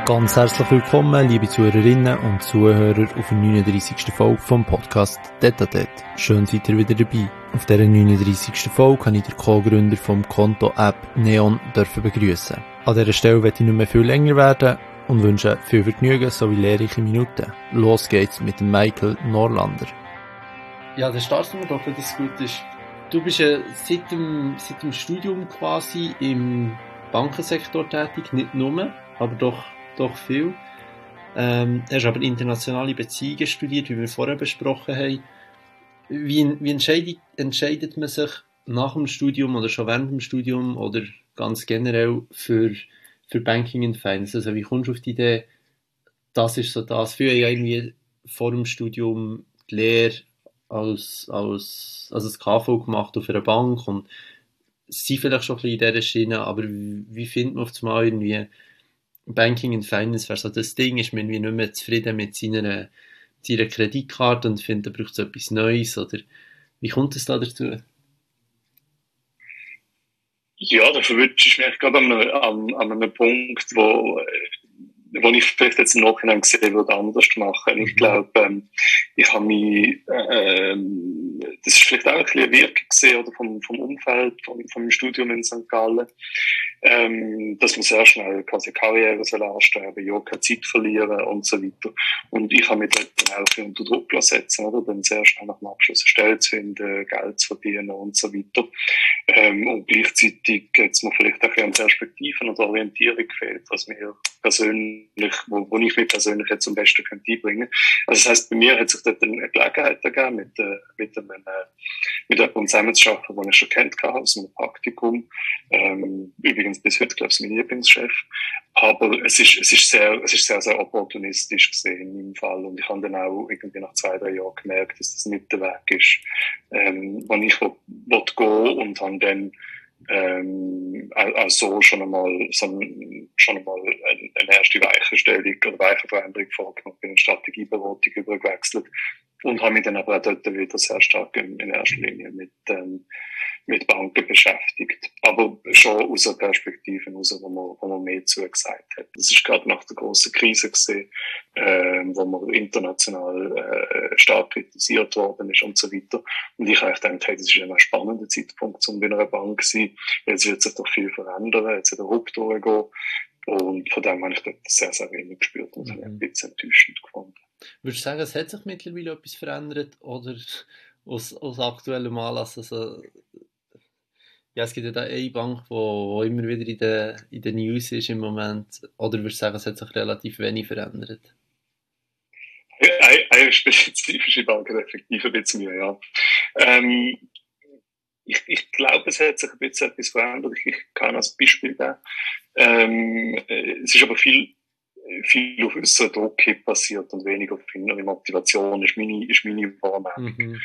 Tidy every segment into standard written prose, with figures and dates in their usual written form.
Ganz herzlich willkommen, liebe Zuhörerinnen und Zuhörer, auf der 39. Folge vom Podcast Tete. Schön seid ihr wieder dabei. Auf dieser 39. Folge kann ich den Co-Gründer vom Konto-App Neon begrüßen. An dieser Stelle werde ich nicht mehr viel länger werden und wünsche viel Vergnügen sowie lehrreiche Minuten. Los geht's mit dem Michael Norlander. Ja, dann starten wir doch, wenn das gut ist. Du bist ja seit dem Studium quasi im Bankensektor tätig, nicht nur, aber doch viel. Hast aber internationale Beziehungen studiert, wie wir vorher besprochen haben. Wie entscheidet man sich nach dem Studium oder schon während dem Studium oder ganz generell für Banking and Finance? Also wie kommst du auf die Idee, das ist so das? Früher ja irgendwie vor dem Studium die Lehre als das KV gemacht auf einer Bank und sie vielleicht schon ein bisschen in dieser Schiene, aber wie findet man auf einmal irgendwie Banking and Finance wäre so das Ding, ist man irgendwie nicht mehr zufrieden mit seiner Kreditkarte und findet, er braucht so etwas Neues, oder wie kommt es da dazu? Ja, da verwünsche ich mich gerade an einem Punkt, wo ich vielleicht jetzt im Nachhinein gesehen würde, anders machen. Ich glaube, ich habe mich, das ist vielleicht auch ein bisschen eine Wirkung gesehen, oder vom Umfeld, vom Studium in St. Gallen, dass man sehr schnell quasi Karriere soll anstreben, ja, keine Zeit verlieren und so weiter. Und ich habe mich dort dann auch unter Druck setzen, oder? Dann sehr schnell nach dem Abschluss eine Stelle zu finden, Geld zu verdienen und so weiter. Und gleichzeitig jetzt mir vielleicht auch an Perspektiven und Orientierung gefehlt, was mir persönlich, wo ich mich persönlich jetzt am besten könnte einbringen. Also das heisst, bei mir hat sich dort eine Gelegenheit ergeben, mit jemandem zusammenzuarbeiten, den ich schon kennt habe, aus einem Praktikum. Übrigens bis heute, glaube ich, mein Lieblingschef. Aber es ist sehr opportunistisch gesehen in meinem Fall. Und ich habe dann auch irgendwie nach 2-3 Jahren gemerkt, dass das nicht der Weg ist, wo ich will gehen, und habe dann also schon einmal eine erste Weichenstellung oder Weichenveränderung vorgenommen, bin in Strategieberatung übergewechselt und habe mich dann aber auch dort wieder sehr stark in erster Linie mit Banken beschäftigt. Aber schon aus einer Perspektive heraus, wo man mehr zugesagt hat. Das ist gerade nach der grossen Krise gesehen, wo man international stark kritisiert worden ist und so weiter. Und ich habe gedacht, hey, das ist ein spannender Zeitpunkt, um bei einer Bank zu sein. Jetzt wird sich doch viel verändern, jetzt wird der Ruck durchgehen. Und von dem habe ich dort sehr, sehr wenig gespürt und habe ein bisschen enttäuschend gefunden. Würdest du sagen, es hat sich mittlerweile etwas verändert oder aus aktuellem Anlass? Also, ja, es gibt ja da eine Bank, wo immer wieder in den News ist im Moment. Oder würdest du sagen, es hat sich relativ wenig verändert? Eine spezifische Bank hat effektiv ein bisschen mehr, ja. Ich glaube, es hat sich ein bisschen etwas verändert. Ich kann als Beispiel geben. Es ist aber viel auf äußeren Druck passiert und weniger auf innere Motivation, ist meine Wahrnehmung.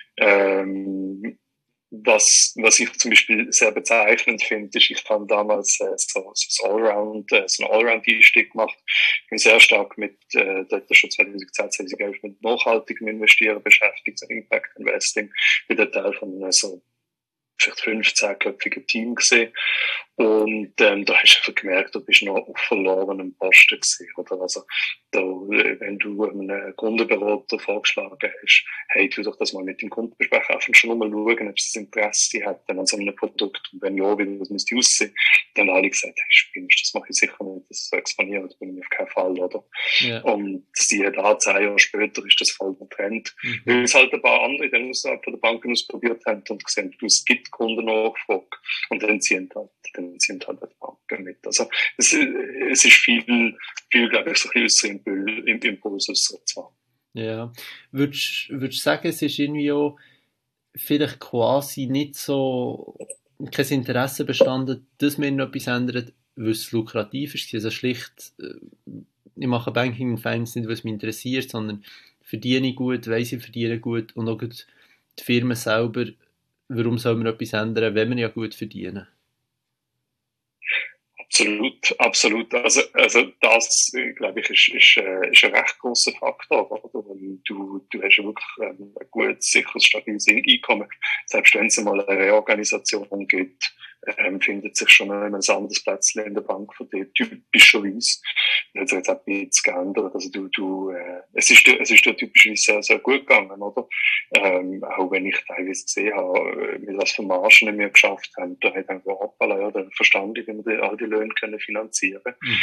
Was ich zum Beispiel sehr bezeichnend finde, ist, ich habe damals so einen Allround-Einstieg gemacht. Ich bin sehr stark mit, dort schon 2010, 2011 mit nachhaltigem Investieren beschäftigt, so Impact Investing. Ich bin der Teil von so vielleicht 15-köpfigen Team gesehen. Und da hast du einfach gemerkt, du bist noch auf verlorenem Posten gewesen, oder? Also, wenn du einem Kundenberater vorgeschlagen hast, hey, tu doch das mal mit dem Kunden besprechen, einfach schon mal schauen, ob sie das Interesse hätten an so einem Produkt, und wenn ja, wie das müsste aussehen, dann alle gesagt, hey, spinnst, das mache ich sicher nicht, das zu exponieren, das bin ich auf keinen Fall, oder? Ja. Und siehe da, 10 Jahre später ist das voll der Trend, weil es halt ein paar andere dann außerhalb von der Banken ausprobiert haben und gesehen, es gibt Kundennachfrage, und dann ziehen halt die Banken mit. Also, es ist viel, glaube ich, so ein bisschen Impuls auszusagen. Ja. Würdest du sagen, es ist irgendwie auch vielleicht quasi nicht so kein Interesse bestanden, dass man etwas ändert, weil es lukrativ ist? Also schlicht, ich mache Banking und Finance nicht, was mich interessiert, sondern verdiene gut, weiss ich verdiene gut, und auch die Firma selber, warum soll man etwas ändern, wenn man ja gut verdienen? Absolut. Also das, glaube ich, ist ein recht grosser Faktor, oder? Du hast ja wirklich ein gutes, sicheres, stabiles Einkommen. Selbst wenn es mal eine Reorganisation gibt, findet sich schon ein anderes Plätzchen in der Bank von dir, typischerweise. Das hat sich jetzt auch ein bisschen geändert. Also es ist dir typischerweise sehr, sehr gut gegangen, oder? Auch wenn ich teilweise gesehen habe, mit was für Margen wir geschafft haben, da hat einfach hoppala, ja, dann verstand ich, wie wir all die Löhne können finanzieren.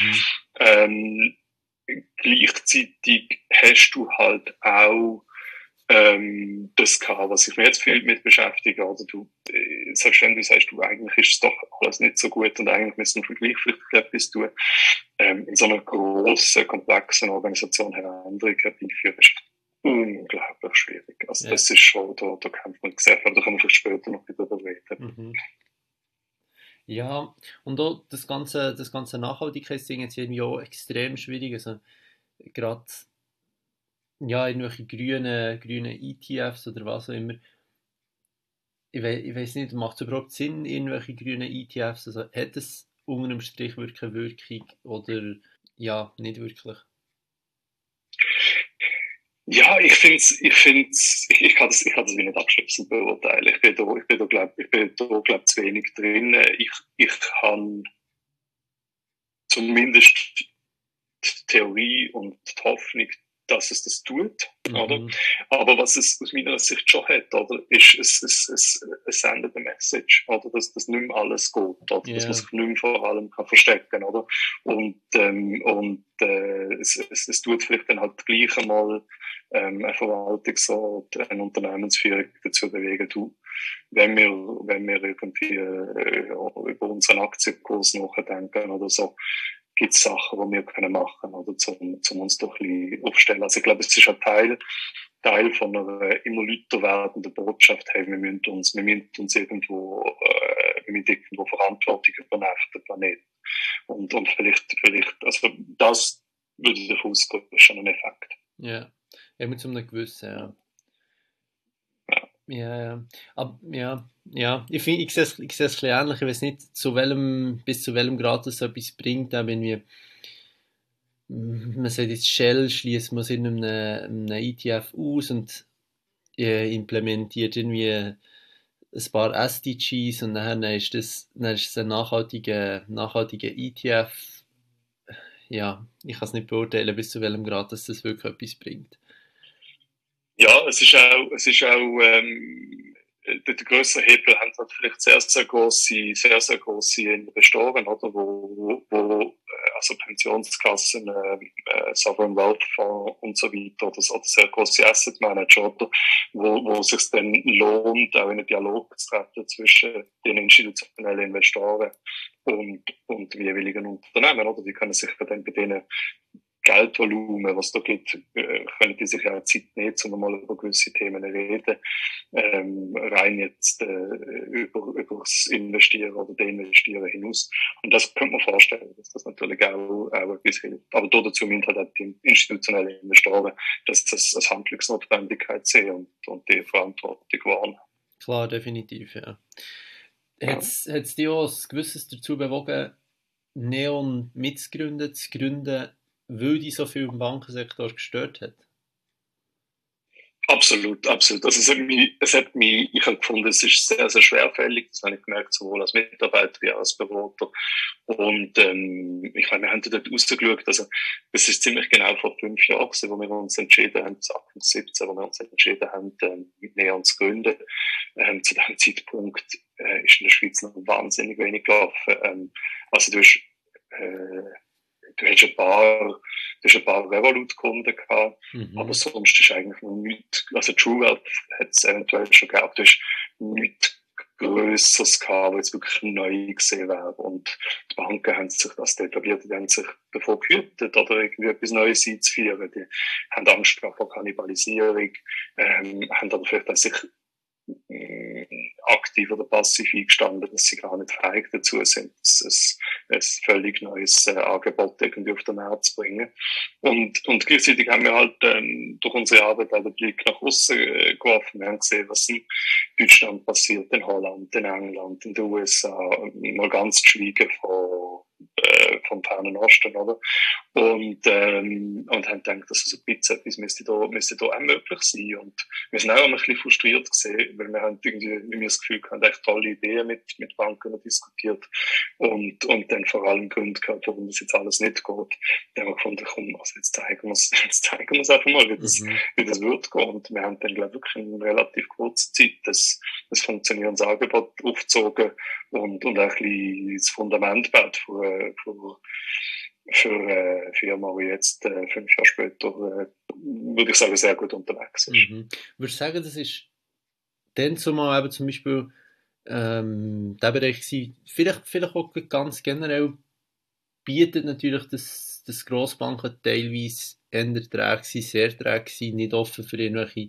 Gleichzeitig hast du halt auch das gehabt, was ich mir jetzt viel mit beschäftige, oder selbst wenn du sagst, eigentlich ist es doch alles nicht so gut und eigentlich müssen wir gleich vielleicht etwas tun, in so einer grossen, komplexen Organisation Veränderungen herbeiführen, ist unglaublich schwierig. Also das ist schon, da kämpft man sehr viel, da können wir vielleicht später noch wieder darüber reden. Ja, und auch das ganze Nachhaltigkeitsding jetzt irgendwie auch extrem schwierig, also gerade ja, irgendwelche grünen ETFs oder was auch immer. Ich weiß nicht, macht es überhaupt Sinn, irgendwelche grünen ETFs? Also hat es unter dem Strich wirklich eine Wirkung oder ja, nicht wirklich? Ja, ich kann das wie nicht abschließend beurteilen. Ich bin da, glaub, zu wenig drin. Ich kann zumindest die Theorie und die Hoffnung, dass es das tut, oder? Aber was es aus meiner Sicht schon hat, oder, ist, es sendet eine Message, oder? Dass das nicht mehr alles geht, oder? Dass man sich nicht mehr vor allem kann verstecken, oder? Und es tut vielleicht dann halt gleich einmal, eine Verwaltungsrat, eine Unternehmensführung dazu bewegen, wenn wir irgendwie, über unseren Aktienkurs nachdenken oder so, gibt es Sachen, die wir können machen, oder zum uns doch ein bisschen aufstellen. Also ich glaube, es ist ein Teil von einer immer lauter werdenden Botschaft, hey, wir müssen uns irgendwo Verantwortung übernehmen für den Planeten. Und vielleicht, also das würde ich davon ausgehen, ist schon ein Effekt. Ja, mit so einem gewissen, ja. Ja. Aber, ja. Ich sehe es ein bisschen ähnlich. Ich weiß nicht, bis zu welchem Grad das etwas bringt. Auch wenn man sagt jetzt Shell, schließt man es in einem ETF aus und implementiert irgendwie ein paar SDGs und dann ist es ein nachhaltiger ETF. Ja, ich kann es nicht beurteilen, bis zu welchem Grad das wirklich etwas bringt. Ja, es ist auch der grössere Hebel haben halt vielleicht sehr, sehr grosse Investoren, oder, wo also Pensionskassen, Sovereign Wealth Fonds und so weiter, oder sehr grosse Asset Manager, oder, wo es sich dann lohnt, auch in einen Dialog zu treten zwischen den institutionellen Investoren und die jeweiligen Unternehmen, oder, die können sich dann bei denen Geldvolumen, was da gibt, können die sich ja auch Zeit nehmen, um mal über gewisse Themen reden. Rein jetzt über das Investieren oder Deinvestieren hinaus. Und das könnte man vorstellen, dass das natürlich auch etwas hilft. Aber dazu müssen halt auch die institutionellen Investoren, dass das als Handlungsnotwendigkeit sehen und die Verantwortung wahrnehmen. Klar, definitiv, ja. Hat es dich auch ein gewisses dazu bewogen, Neon mitzugründen, weil die so viel im Bankensektor gestört hat? Absolut. Also ich habe gefunden, es ist sehr, sehr schwerfällig. Das habe ich gemerkt, sowohl als Mitarbeiter wie auch als Berater. Und ich meine, wir haben dort rausgeschaut, also es ist ziemlich genau vor 5 Jahren, wo wir uns entschieden haben, 2017, wo wir uns entschieden haben, mit Neon zu gründen. Zu diesem Zeitpunkt ist in der Schweiz noch wahnsinnig wenig gelaufen. Also du hast ein paar Revolut-Kunden gehabt, aber sonst ist eigentlich noch nichts, also True Wealth hat es eventuell schon gehabt, du hast nichts Grösseres gehabt, wo jetzt wirklich neu gesehen wäre. Und die Banken haben sich, das etabliert, die haben sich davor gehütet, oder irgendwie etwas Neues einzuführen. Die haben Angst vor Kannibalisierung, haben aber vielleicht auch sich aktiv oder passiv eingestanden, dass sie gar nicht fähig dazu sind, ein völlig neues Angebot irgendwie auf den Markt zu bringen. Und gleichzeitig haben wir halt durch unsere Arbeit auch den Blick nach außen geworfen. Wir haben gesehen, was in Deutschland passiert, in Holland, in England, in den USA, mal ganz zu schweigen von vom Fernen Osten, oder? Und haben gedacht, dass so ein bisschen etwas müsste da auch möglich sein. Und wir sind auch ein bisschen frustriert gesehen, weil wir haben irgendwie, wie wir das Gefühl hatten, echt tolle Ideen mit Banken diskutiert und dann vor allem Gründe gehabt, warum das jetzt alles nicht geht. Dann haben wir gefunden, komm, also jetzt zeigen wir es einfach mal, wie das wird gehen. Und wir haben dann, glaube ich, wirklich in relativ kurzer Zeit das funktionierendes Angebot aufgezogen und auch ein bisschen das Fundament gebaut für eine Firma, die jetzt 5 Jahre später, würde ich sagen, sehr gut unterwegs ist. Würdest du sagen, das ist dann zumal eben zum Beispiel der Bereich gewesen, vielleicht auch ganz generell bietet natürlich das Grossbanken teilweise eher träge sind, sehr träge sind, nicht offen für irgendwelche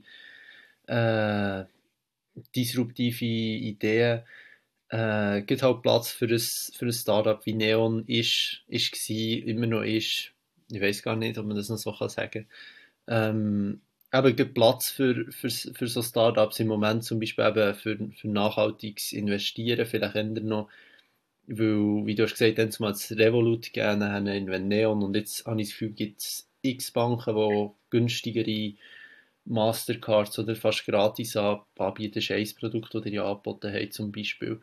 disruptive Ideen. Gibt halt Platz für ein Startup wie Neon war, immer noch ist. Ich weiß gar nicht, ob man das noch so sagen kann. Aber es gibt Platz für so Startups im Moment, zum Beispiel eben für nachhaltiges Investieren, vielleicht eher noch, weil, wie du hast gesagt, dann zumal das Revolut gegeben, dann haben Neon und jetzt habe ich das Gefühl, gibt es x Banken, die günstigere Mastercards oder fast gratis anbieten. Das ist ein Produkt, das ihr ja angeboten habt, zum Beispiel.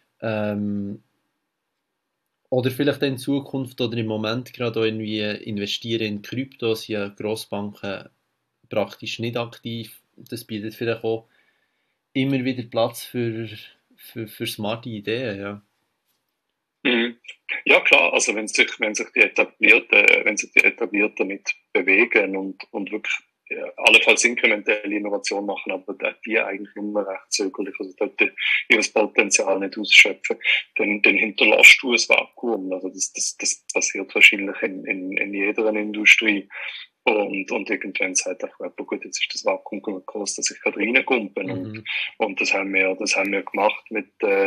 Oder vielleicht in Zukunft oder im Moment gerade auch irgendwie investieren in Kryptos, ja Grossbanken praktisch nicht aktiv. Das bietet vielleicht auch immer wieder Platz für smarte Ideen, ja. Mhm. Ja klar, also wenn sich die Etablierten mit bewegen und wirklich allenfalls inkrementelle Innovation machen, aber die eigentlich nur recht zögerlich, also dort ihr Potenzial nicht ausschöpfen, dann hinterlässt du ein Vakuum. Also das passiert wahrscheinlich in jeder Industrie. Und irgendwann sagt einfach jemand, gut, jetzt ist das Vakuum groß, dass ich gerade reinkumpen. Und das haben wir gemacht mit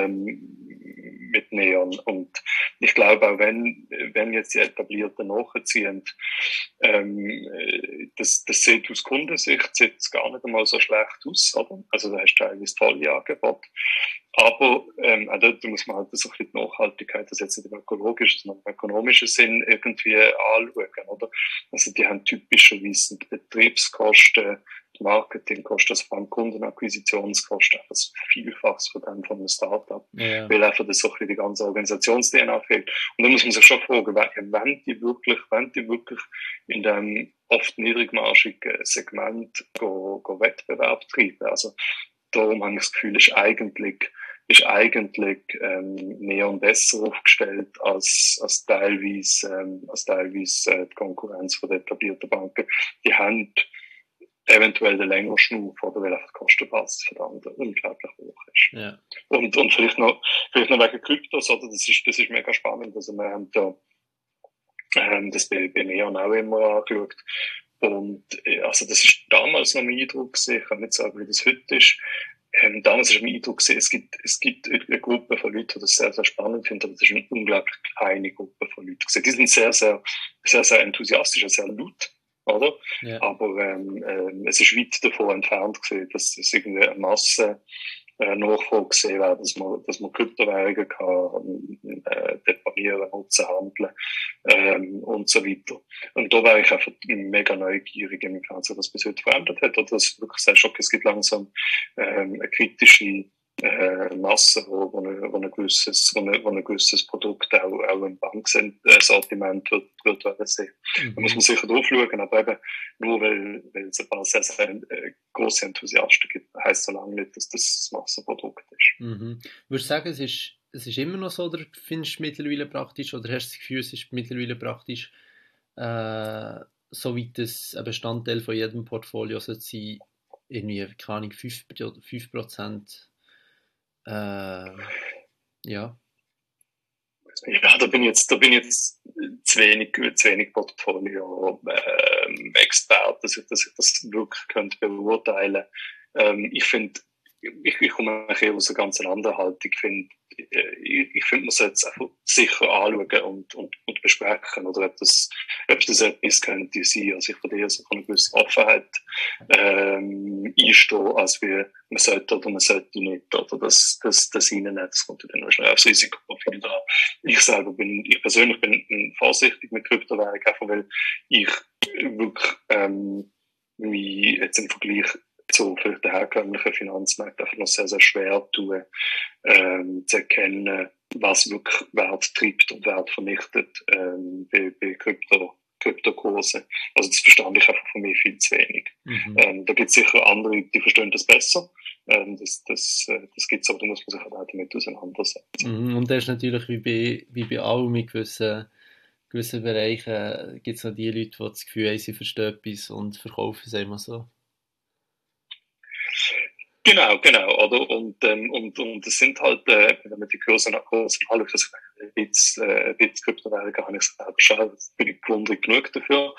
Neon. Und ich glaube auch, wenn jetzt die Etablierten nachziehen, das sieht aus Kundensicht sieht gar nicht einmal so schlecht aus, oder? Also da hast du teilweise tolle Angebote. Aber auch dort muss man halt so ein bisschen die Nachhaltigkeit, das jetzt nicht im ökologischen, sondern im ökonomischen Sinn irgendwie anschauen, oder? Also die haben typischerweise die Betriebskosten, die Marketingkosten, also vor allem Kundenakquisitionskosten, das Vielfaches von einem Startup, weil einfach das so ein bisschen die ganze Organisations-DNA fehlt. Und dann muss man sich schon fragen, wenn die wirklich in dem oft niedrigmarschigen Segment Wettbewerb treiben. Also darum habe ich das Gefühl, ist eigentlich Neon besser aufgestellt als teilweise die Konkurrenz von den etablierten Banken. Die haben eventuell den längeren Schnuff, oder weil einfach die Kostenbasis für die anderen unglaublich hoch ist. Ja. Und vielleicht noch wegen Kryptos, oder? Das ist mega spannend. Also wir haben da das bei Neon auch immer angeschaut. Und also das ist damals noch mein Eindruck gewesen. Ich kann nicht sagen, wie das heute ist. Damals ist mein Eindruck gewesen, es gibt eine Gruppe von Leuten, die das sehr, sehr spannend finden, aber das ist eine unglaublich kleine Gruppe von Leuten gewesen. Die sind sehr, sehr, sehr, sehr enthusiastisch und sehr laut, oder? Ja. Aber es ist weit davon entfernt gewesen, dass es irgendwie eine Masse Nachfrage gesehen werden, dass man Kryptowährungen kann deponieren, nutzen, handeln und so weiter. Und da wäre ich einfach mega neugierig, inwiefern sich das bis heute verändert hat, oder dass wirklich sagst, okay, es gibt langsam eine kritische Masse, wo ein gewisses Produkt auch im Banksortiment wird sehen. Da muss man sicher drauf schauen, aber eben nur weil es ein paar sehr, sehr grosse Enthusiasten gibt, heisst so lange nicht, dass das Massenprodukt ist. Würdest du sagen, es ist immer noch so, oder findest du es mittlerweile praktisch, oder hast du das Gefühl, es ist mittlerweile praktisch, so wie das ein Bestandteil von jedem Portfolio sollte sein, irgendwie, keine Ahnung, 5%, ja. Ja, da bin ich jetzt zu wenig Portfolio Experte, dass ich das wirklich könnte beurteilen. Ich finde, ich komme eher aus einer ganz anderen Haltung. Ich finde, ich finde, man sollte es einfach sicher anschauen und besprechen, oder ob das etwas könnte sein. Also ich würde eher so von einer gewissen Offenheit einstehen, als wie man sollte oder man sollte nicht, oder das reinnehmen, das kommt dann schnell aufs Risiko viel da. Ich persönlich bin vorsichtig mit Kryptowährungen, einfach weil ich wirklich mich jetzt im Vergleich zu vielleicht den herkömmlichen Finanzmärkten einfach noch sehr, sehr schwer tun, zu erkennen, was wirklich Wert treibt und Wert vernichtet bei Kryptokursen. Also das verstand ich einfach von mir viel zu wenig. Da gibt es sicher andere, die verstehen das besser. Das gibt es, aber da muss man sich auch damit auseinandersetzen. Und das ist natürlich wie bei allem mit gewissen Bereichen gibt es noch die Leute, die das Gefühl haben, sie verstehen etwas und verkaufen es immer so. Genau, oder? Und es sind halt, wenn man die Kurse anschaut, das ein bisschen Kryptowährungen habe ich selber schon, bin ich gewundert genug dafür.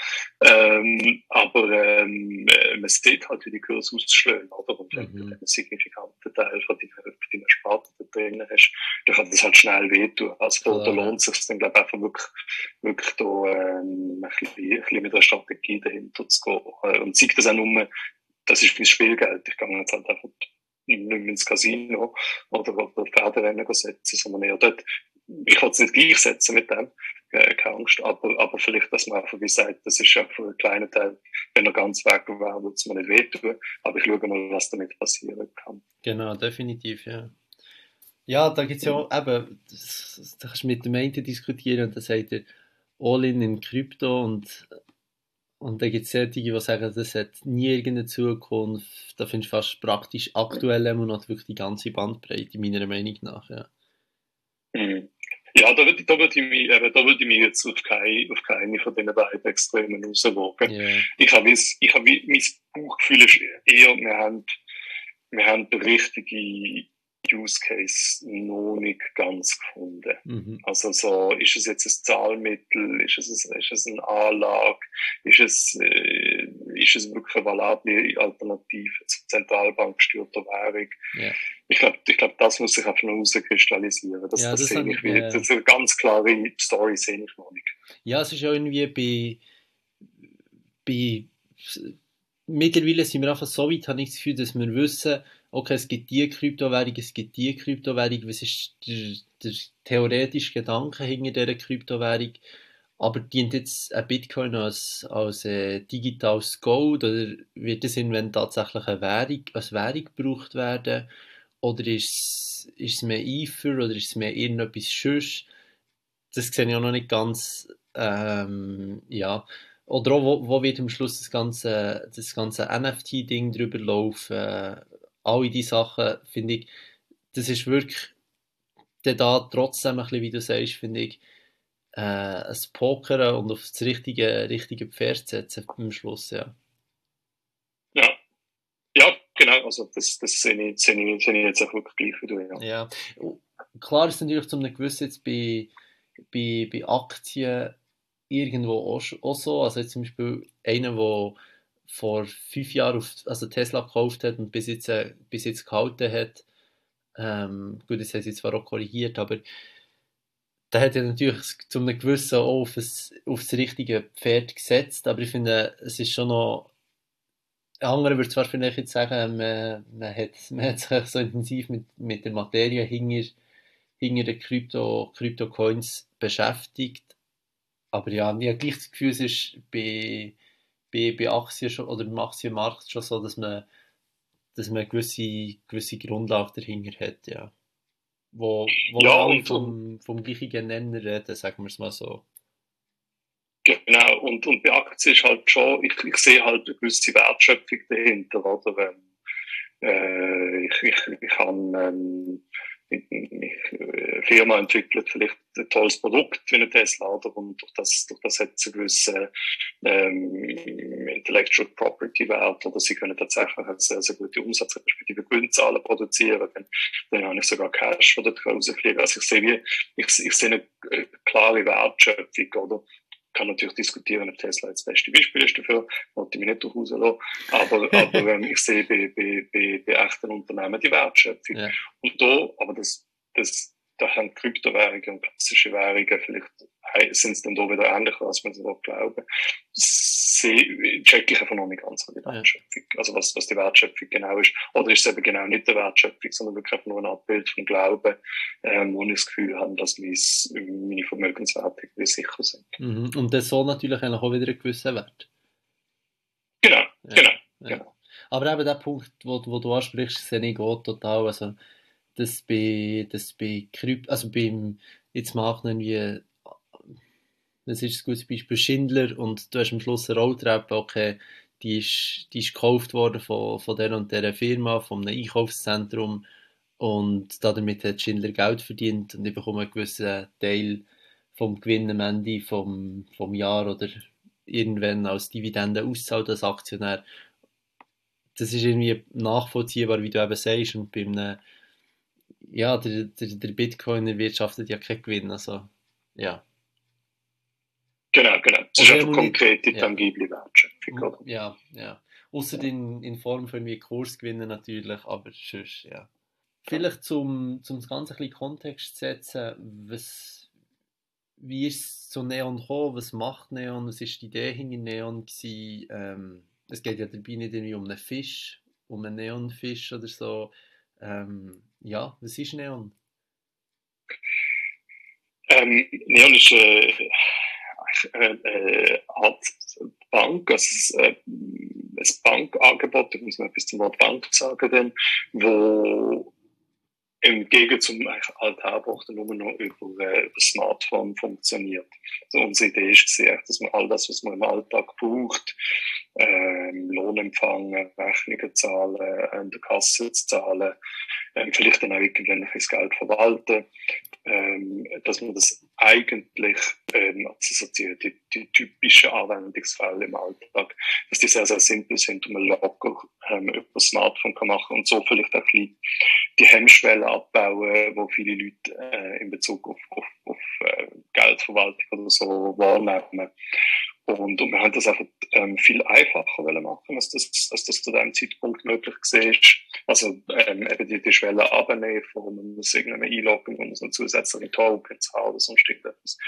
Aber man sieht halt, wie die Kurse ausschlagen, oder? Und wenn du einen signifikanten Teil von deiner Sparte da drin hast, dann kann das halt schnell wehtun. Also da lohnt es sich dann, glaube ich, einfach wirklich da, ein bisschen mit einer Strategie dahinter zu gehen. Und sei das auch nur, das ist mein Spielgeld. Ich gehe jetzt halt einfach nicht mehr ins Casino oder Pferderennen setzen, sondern eher dort. Ich will es nicht gleichsetzen mit dem, keine Angst, aber vielleicht, dass man einfach wie sagt, das ist ja für einen kleinen Teil, wenn er ganz weg wäre, würde es mir nicht wehtun, aber ich schaue mal, was damit passieren kann. Genau, definitiv, ja. Ja, da gibt es ja auch, eben, da kannst du mit dem einen diskutieren und dann sagt er All-in in Krypto und dann gibt es solche, die sagen, das hat nie irgendeine Zukunft. Da findest du fast praktisch aktuell immer noch wirklich die ganze Bandbreite, meiner Meinung nach. Ja, ja da würde ich mich jetzt auf keine von diesen beiden Extremen rauswagen. yeah. Ich habe mein Bauchgefühl ist eher, wir haben den richtigen Use Case noch nicht ganz gefunden. Also so, ist es jetzt ein Zahlmittel, ist es eine Anlage, ist es wirklich eine valable Alternative zur zentralbankgesteuerten Währung? Yeah. Ich glaube, das muss sich einfach noch herauskristallisieren. Das sehe ich wie, das ist eine ganz klare Story, sehe ich noch nicht. Ja, es ist ja irgendwie bei mittlerweile sind wir einfach so weit, habe ich das Gefühl, dass wir wissen, okay, es gibt die Kryptowährung, was ist der theoretische Gedanke hinter dieser Kryptowährung, aber dient jetzt ein Bitcoin als digitales Gold oder wird das irgendwann tatsächlich als Währung gebraucht werden oder ist es mehr Ether oder ist es mehr irgendetwas Schönes? Das sehe ich auch noch nicht ganz, ja. Oder auch, wo wird am Schluss das ganze NFT-Ding drüber laufen? Alle diese Sachen, finde ich, das ist wirklich da trotzdem ein bisschen, wie du sagst, finde ich, ein Pokern und auf das richtige Pferd setzen am Schluss, ja. Ja, genau, also das sehe ich jetzt auch wirklich gleich wie du, ja. Klar ist natürlich zu einem gewissen jetzt bei Aktien irgendwo auch so. Also jetzt zum Beispiel einer, der vor 5 Jahren also Tesla gekauft hat und bis jetzt gehalten hat. Gut, das haben sie zwar auch korrigiert, aber der hat ja natürlich zu einem gewissen auch auf das richtige Pferd gesetzt. Aber ich finde, es ist schon noch. Ein anderer würde zwar vielleicht jetzt sagen, man hat sich so intensiv mit der Materie hinter den Krypto-Coins beschäftigt. Aber ja, ich habe gleich das Gefühl, es ist bei Aktien schon, oder im Aktienmarkt schon so, dass man eine gewisse Grundlage dahinter hat, ja. Wo ja, alle vom gleichen Nenner reden, sagen wir es mal so. Genau, und bei Aktien ist halt schon, ich sehe halt eine gewisse Wertschöpfung dahinter, oder? Ich habe eine Firma entwickelt vielleicht ein tolles Produkt wie eine Tesla, oder? Und durch das hat sie einen gewissen Intellectual Property Wert, oder sie können tatsächlich eine sehr, sehr gute Umsatz respektive Gewinnzahlen produzieren, dann habe ich sogar Cash, der da rausfliegen. Also ich sehe eine klare Wertschöpfung, oder? Ich kann natürlich diskutieren, ob Tesla jetzt das beste Beispiel ist dafür, wollte ich mich nicht durchhausen lassen. Aber ich sehe bei echten Unternehmen die Wertschöpfung. Ja. Und da, aber das da haben Kryptowährungen und klassische Währungen vielleicht sind es dann da wieder ähnlicher, als man es glauben. Check ich einfach noch nicht ganz die Wertschöpfung. Also was die Wertschöpfung genau ist. Oder ist es eben genau nicht die Wertschöpfung, sondern wirklich nur ein Abbild vom Glauben, wo ich das Gefühl habe, dass meine Vermögenswerte sicher sind. Und das soll natürlich auch wieder einen gewissen Wert. Genau. Aber eben der Punkt, wo du ansprichst, sehe ich auch total. Also, dass bei also jetzt machen wir, das ist ein gutes Beispiel, Schindler, und du hast am Schluss eine Rolltreppe, okay, die ist gekauft worden von der und der Firma, von einem Einkaufszentrum, und damit hat Schindler Geld verdient und ich bekomme einen gewissen Teil vom Gewinn am Ende vom Jahr oder irgendwann als Dividende auszahlt als Aktionär. Das ist irgendwie nachvollziehbar, wie du eben sagst, und bei einem, ja, der Bitcoin erwirtschaftet ja keinen Gewinn, also, ja. Genau. Das ist einfach konkrete, tangible Wertschöpfung, oder? Ja. Ausser in Form von Kursgewinnen natürlich, aber sonst, ja. Vielleicht zum das Ganze ein bisschen Kontext zu setzen, wie ist es zu Neon gekommen, was macht Neon, was war die Idee hinter Neon gewesen? Es geht ja dabei nicht irgendwie um einen Fisch, um einen Neonfisch oder so. Ja, was ist Neon? Neon ist eine Art Bank, also ein Bankangebot, ich muss noch etwas zum Wort Bank sagen, denn, wo im Gegensatz zum Althergebrachten nur noch über Smartphone funktioniert. Also unsere Idee ist sehr, dass man all das, was man im Alltag braucht, Lohn empfangen, Rechnungen zahlen, an der Kasse zahlen, vielleicht dann auch irgendwann ein bisschen Geld verwalten, dass man das eigentlich, also die typischen Anwendungsfälle im Alltag, dass die sehr, sehr simpel sind und man locker über das Smartphone kann machen und so vielleicht auch ein bisschen die Hemmschwelle abbauen, wo viele Leute in Bezug auf Geldverwaltung oder so wahrnehmen. Und wir haben das einfach viel einfacher machen, als das zu diesem Zeitpunkt möglich war. Also eben die Schwelle abnehmen, wo man muss irgendwie einloggen, wo man so zusätzliche Token zahlen oder sonst irgendetwas.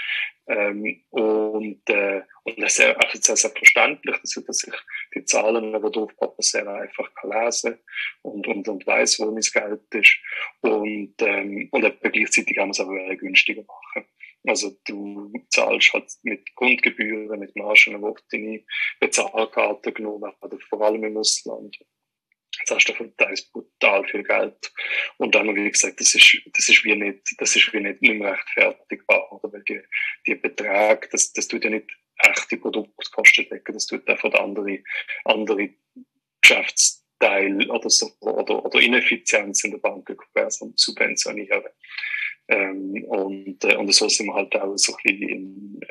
Und das ist einfach sehr selbstverständlich, dass ich die Zahlen, die draufpappen, sehr einfach kann lesen und weiss, wo mein Geld ist. Und eben gleichzeitig kann man es aber günstiger machen. Also du zahlst halt mit Grundgebühren, mit Margen, wo deine Bezahlkarte genommen werden, vor allem im Ausland. Jetzt hast du von teils brutal viel Geld. Und dann, wie gesagt, das ist wie nicht mehr rechtfertigbar, oder? Weil die Beträge, das tut ja nicht echte Produktkosten decken, das tut einfach andere Geschäftsteile oder so, oder Ineffizienz in der Bank subventionieren. Und so sind wir halt auch so ein bisschen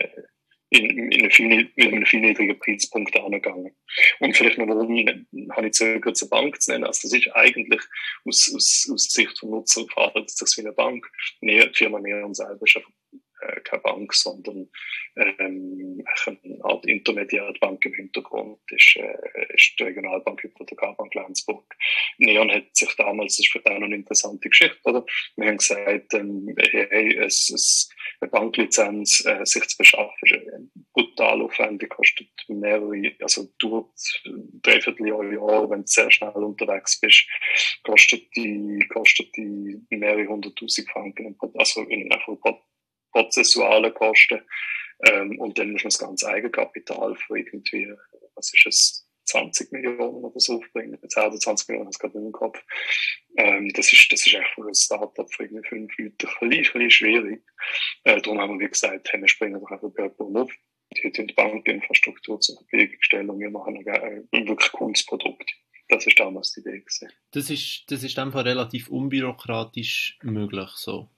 mit einem viel niedrigen Preispunkt angegangen. Und vielleicht noch, warum habe ich zögert, eine Bank zu nennen. Also das ist eigentlich aus Sicht vom Nutzer verhält sich wie eine Bank. Die Firma Neon selber ist einfach keine Bank, sondern eine Art Intermediärbank im Hintergrund ist die Regionalbank Hypothekarbank Lenzburg. Neon hat sich damals, das ist für auch noch eine interessante Geschichte, oder? Wir haben gesagt, hey, eine Banklizenz sich zu beschaffen, ist brutal aufwendig, kostet mehrere, also durch Dreivierteljahr, wenn du sehr schnell unterwegs bist, kostet die mehrere 100.000 Franken, also einfach prozessuale Kosten. Und dann muss man das ganze Eigenkapital für irgendwie, was ist es, 20 Millionen oder so aufbringen. 10 oder 20 Millionen, das gerade im Kopf. Das ist einfach für ein Startup für irgendwie 5 Leute ein bisschen schwierig. Darum haben wir, wie gesagt, wir springen doch einfach bei jemandem auf. Die Bankinfrastruktur zur Verfügung stellen und wir machen ein wirklich cooles Produkt. Das ist damals die Idee gewesen. Das ist einfach relativ unbürokratisch möglich, so.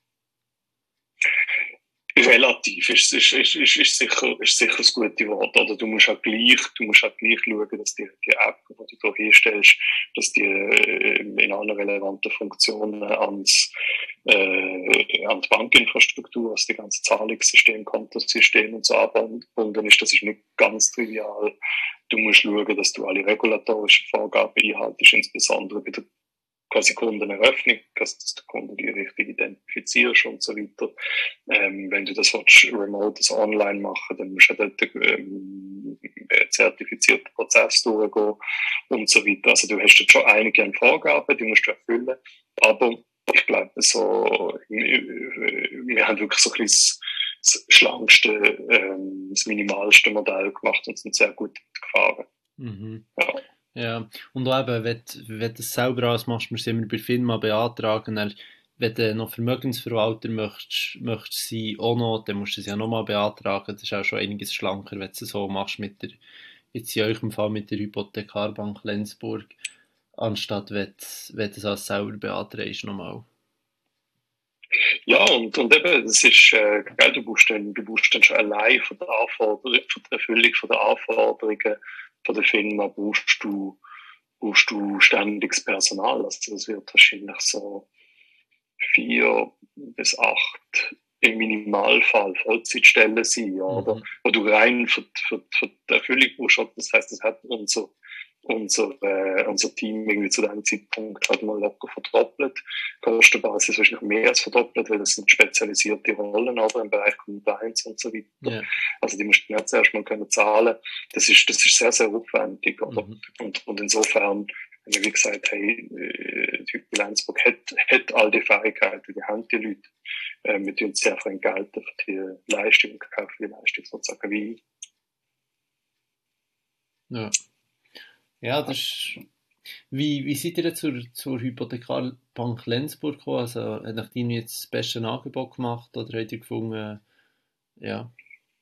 Relativ ist sicher das gute Wort, oder? Du musst halt gleich schauen, dass die App, die du da herstellst, dass die in allen relevanten Funktionen an die Bankinfrastruktur, also die ganze Zahlungssystem, Kontosystem und so angebunden ist. Das ist nicht ganz trivial. Du musst schauen, dass du alle regulatorischen Vorgaben einhaltest, insbesondere bei der quasi Kundeneröffnung, dass der Kunde die richtige zertifizierst und so weiter. Wenn du das remote, das online machen, dann musst du dort zertifizierten Prozess durchgehen und so weiter. Also du hast jetzt schon einige Vorgaben, die musst du erfüllen, aber ich glaube, so, wir haben wirklich so ein bisschen das schlankste, das minimalste Modell gemacht und sind sehr gut gefahren. Mhm. Ja. Ja, und auch eben, wenn du das selber alles machst, musst du immer bei FINMA beantragen. Dann, wenn du noch Vermögensverwalter möchtest sein, auch noch, dann musst du es ja nochmal beantragen. Das ist auch schon einiges schlanker, wenn du es so machst jetzt in eurem Fall mit der Hypothekarbank Lenzburg, anstatt wenn du es alles selber beantragst nochmal. Ja, und eben, das ist, gell, du brauchst dann schon allein von der Anforderung, von der Erfüllung von der Anforderungen von der Firma brauchst du ständiges Personal. Also das wird wahrscheinlich so 4 bis 8 im Minimalfall Vollzeitstellen sein, oder? Wo du rein für die Erfüllung brauchst. Das heisst, das hat unser Team irgendwie zu dem Zeitpunkt halt mal locker verdoppelt. Kostenbasis wahrscheinlich mehr als verdoppelt, weil das sind spezialisierte Rollen, aber im Bereich Compliance und so weiter. Yeah. Also die mussten jetzt erstmal können zahlen. Das ist sehr, sehr aufwendig, oder? Und insofern haben wir wie gesagt, hey, die Hypo Lenzburg hat all die Fähigkeiten, die haben die Leute. Wir tun sehr viel entgelten für die Leistung, kaufen die Leistung sozusagen wie. Ja. Ja, das ist, wie seid ihr denn zur Hypothekarbank Lenzburg gekommen? Also, hat euch die jetzt das beste Angebot gemacht oder habt ihr gefunden, ja?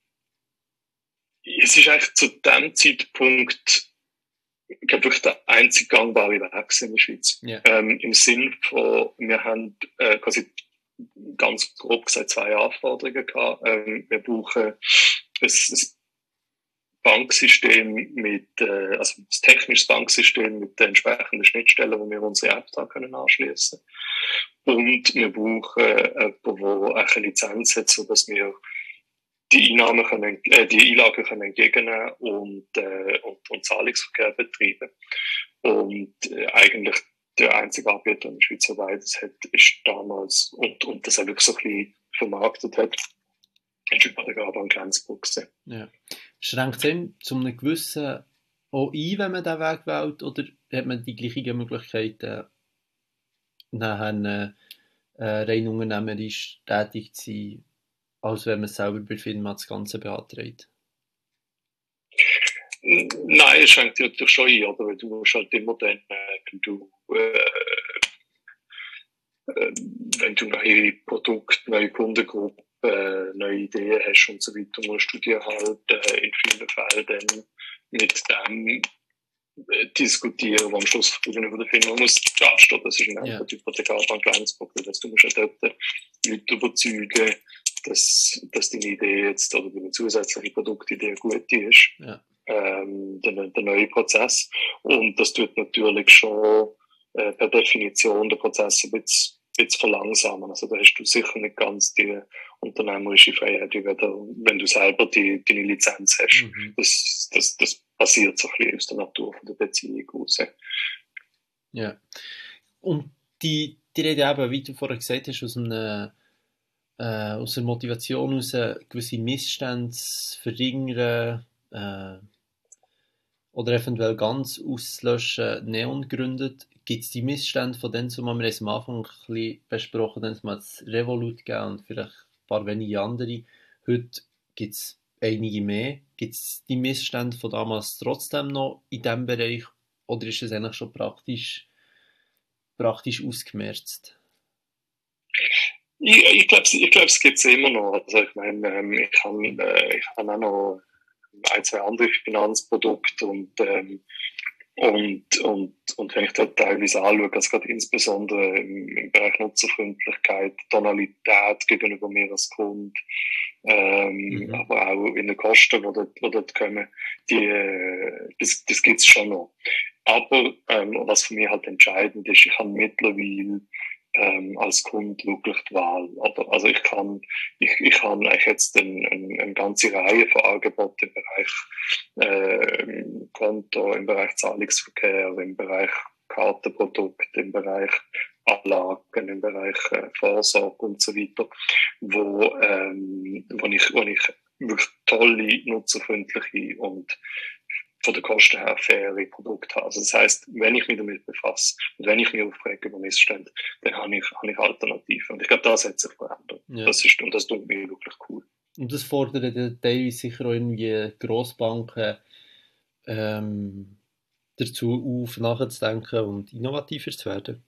Es ist eigentlich zu dem Zeitpunkt, ich glaube, wirklich der einzig gangbare Weg in der Schweiz. Yeah. Im Sinn von, wir haben quasi ganz grob gesagt 2 Anforderungen gehabt. Wir brauchen ein Banksystem also das technische Banksystem mit den entsprechenden Schnittstellen, wo wir unsere App da können anschließen. Und wir brauchen jemanden, der eine Lizenz hat, sodass wir die Einlagen können entgegennehmen und Zahlungsverkehr betreiben. Und eigentlich der einzige Anbieter in der Schweiz, der beides hat, ist damals, und das auch wirklich so ein bisschen vermarktet hat, ist über der Hypothekarbank Lenzburg gewesen. Ja. Schränkt es einen zu einem gewissen auch ein, wenn man diesen Weg wählt, oder hat man die gleichen Möglichkeiten, nachher rein unternehmerisch tätig zu sein, als wenn man selber bei FINMA das Ganze beantragt? Nein, es schränkt dich natürlich schon ein, oder? Weil du musst halt immer dann, wenn du neue Produkte, neue Kundengruppen, neue Ideen hast und so weiter, musst du dir halt in vielen Fällen dann mit dem diskutieren, wo am Schluss über der Firma muss dastehen. Das ist in der Hypothekarbank Lenzburg. Du musst ja dort Leute überzeugen, dass deine Idee jetzt oder deine zusätzliche Produktidee gut ist. Ja. Der neue Prozess. Und das tut natürlich schon per Definition den Prozess ein bisschen verlangsamen. Also da hast du sicher nicht ganz die unternehmerische Freiheit, wenn du selber deine Lizenz hast. Das passiert so ein bisschen aus der Natur von der Beziehung raus. Ja. Und die Rede eben, wie du vorher gesagt hast, aus der Motivation heraus, gewisse Missstände zu verringern, oder eventuell ganz auszulöschen, Neon gegründet. Gibt es die Missstände von denen, wir haben es am Anfang ein bisschen besprochen, dann mal das Revolut gegeben und vielleicht ein paar wenige andere. Heute gibt es einige mehr. Gibt es die Missstände von damals trotzdem noch in diesem Bereich oder ist es eigentlich schon praktisch ausgemerzt? Ich glaube, es gibt es immer noch. Also ich meine, ich habe auch noch 1, 2 andere Finanzprodukte und wenn ich da teilweise anschaue, also gerade insbesondere im Bereich Nutzerfreundlichkeit, Tonalität gegenüber mir als Kunde, aber auch in den Kosten, die dort kommen, das gibt's schon noch. Aber was für mich halt entscheidend ist, ich habe mittlerweile als Kunde wirklich die Wahl. Also ich kann eigentlich jetzt eine ganze Reihe von Angeboten im Bereich Konto, im Bereich Zahlungsverkehr, im Bereich Kartenprodukt, im Bereich Anlagen im Bereich Vorsorge und so weiter, wo ich wirklich tolle, nutzerfreundliche und von der Kosten her faire Produkte habe. Also das heisst, wenn ich mich damit befasse und wenn ich mich aufrege über Missstände, dann habe ich Alternativen. Und ich glaube, das hat sich verändert. Ja. Und das tut mir wirklich cool. Und das fordert dann teilweise sicher auch irgendwie Grossbanken dazu auf, nachzudenken und innovativer zu werden.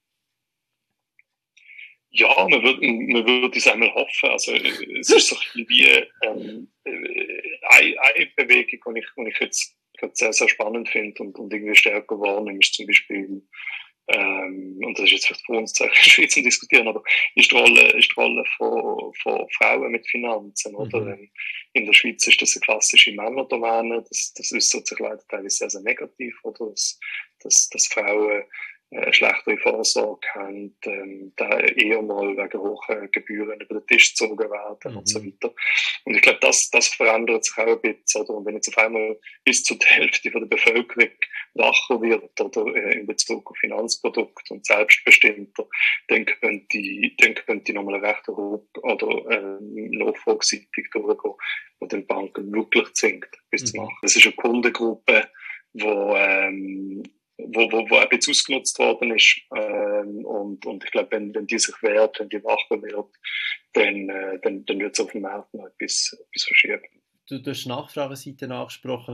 Ja, man würde es einmal hoffen. Also, es ist so ein bisschen wie eine Bewegung, die ich jetzt gerade sehr, sehr spannend finde und irgendwie stärker wahrnehme, ist zum Beispiel, und das ist jetzt vielleicht für uns in der Schweiz zu diskutieren, aber ist die Rolle von Frauen mit Finanzen, oder? In der Schweiz ist das eine klassische Männerdomäne, das äußert sich leider teilweise sehr, sehr negativ, oder? Dass Frauen schlechtere Vorsorge haben, da eher mal wegen hohen Gebühren über den Tisch gezogen werden und so weiter. Und ich glaube, das verändert sich auch ein bisschen, oder? Und wenn jetzt auf einmal bis zu der Hälfte von der Bevölkerung wacher wird, oder in Bezug auf Finanzprodukte und selbstbestimmter, dann könnte nochmal eine rechte Hoch- oder nachfrageseitig durchgehen, die den Banken wirklich zwingt, etwas zu machen. Das ist eine Kundengruppe, wo ein bisschen ausgenutzt worden ist. Und ich glaube, wenn die sich wehrt, wenn die wacher wird, dann wird es auf dem Markt noch etwas verschieben. Du hast Nachfrageseite angesprochen,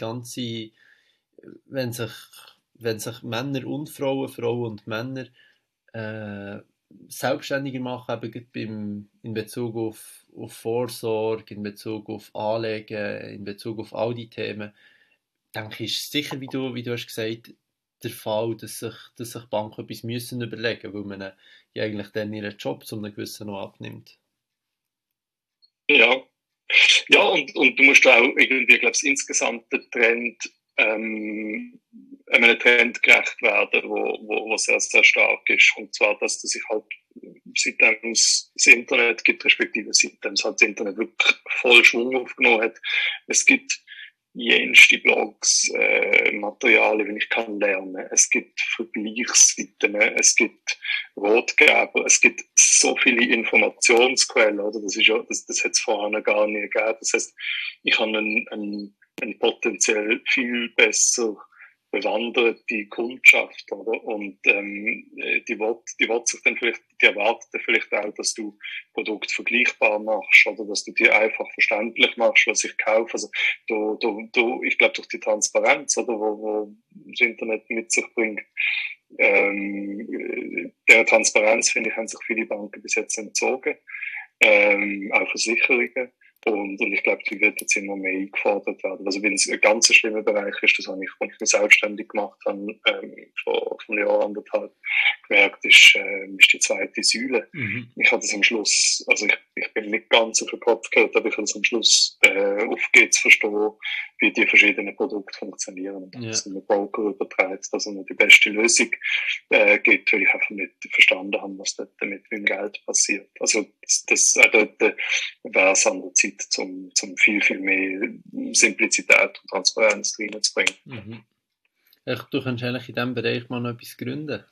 wenn sich Männer und Frauen und Männer selbstständiger machen, eben in Bezug auf Vorsorge, in Bezug auf Anlegen, in Bezug auf all die Themen, denke ich, ist sicher, wie du hast gesagt, der Fall, dass sich Banken etwas müssen überlegen, weil man ja eigentlich dann ihren Job zu einem gewissen noch abnimmt. Ja. Ja, und du musst auch irgendwie, glaube ich, insgesamt den Trend, einem Trend gerecht werden, wo sehr, sehr stark ist. Und zwar, dass das sich halt, seitdem es das Internet gibt, respektive seitdem es halt das Internet wirklich voll Schwung aufgenommen hat, es gibt jenste Blogs, Materialien, wie ich kann lernen. Es gibt Vergleichsseiten, es gibt Ratgeber, es gibt so viele Informationsquellen, oder? Das hat es vorher gar nie gegeben. Das heißt, ich habe einen potenziell viel besser bewanderte Kundschaft, oder? Und die erwartet dann vielleicht auch, dass du Produkt vergleichbar machst, oder dass du dir einfach verständlich machst, was ich kaufe. Also ich glaube, durch die Transparenz, oder, wo das Internet mit sich bringt, der Transparenz, finde ich, haben sich viele Banken bis jetzt entzogen, auch Versicherungen. Und ich glaube, die wird jetzt immer mehr eingefordert werden. Also, wenn es ein ganz schlimmer Bereich ist, das habe ich, als ich mich selbstständig gemacht habe, vor einem Jahr, anderthalb, gemerkt, ist die zweite Säule. Ich hatte es am Schluss, also ich bin nicht ganz auf den Kopf gehört, aber ich habe es am Schluss aufgeht zu verstehen, wie die verschiedenen Produkte funktionieren. Und dass ein Broker überträgt, dass er mir die beste Lösung gibt, weil ich einfach nicht verstanden habe, was dort mit meinem Geld passiert. Also, dort wäre es an der Zeit, zum viel, viel mehr Simplizität und Transparenz reinzubringen. Du kannst eigentlich in diesem Bereich mal noch etwas gründen.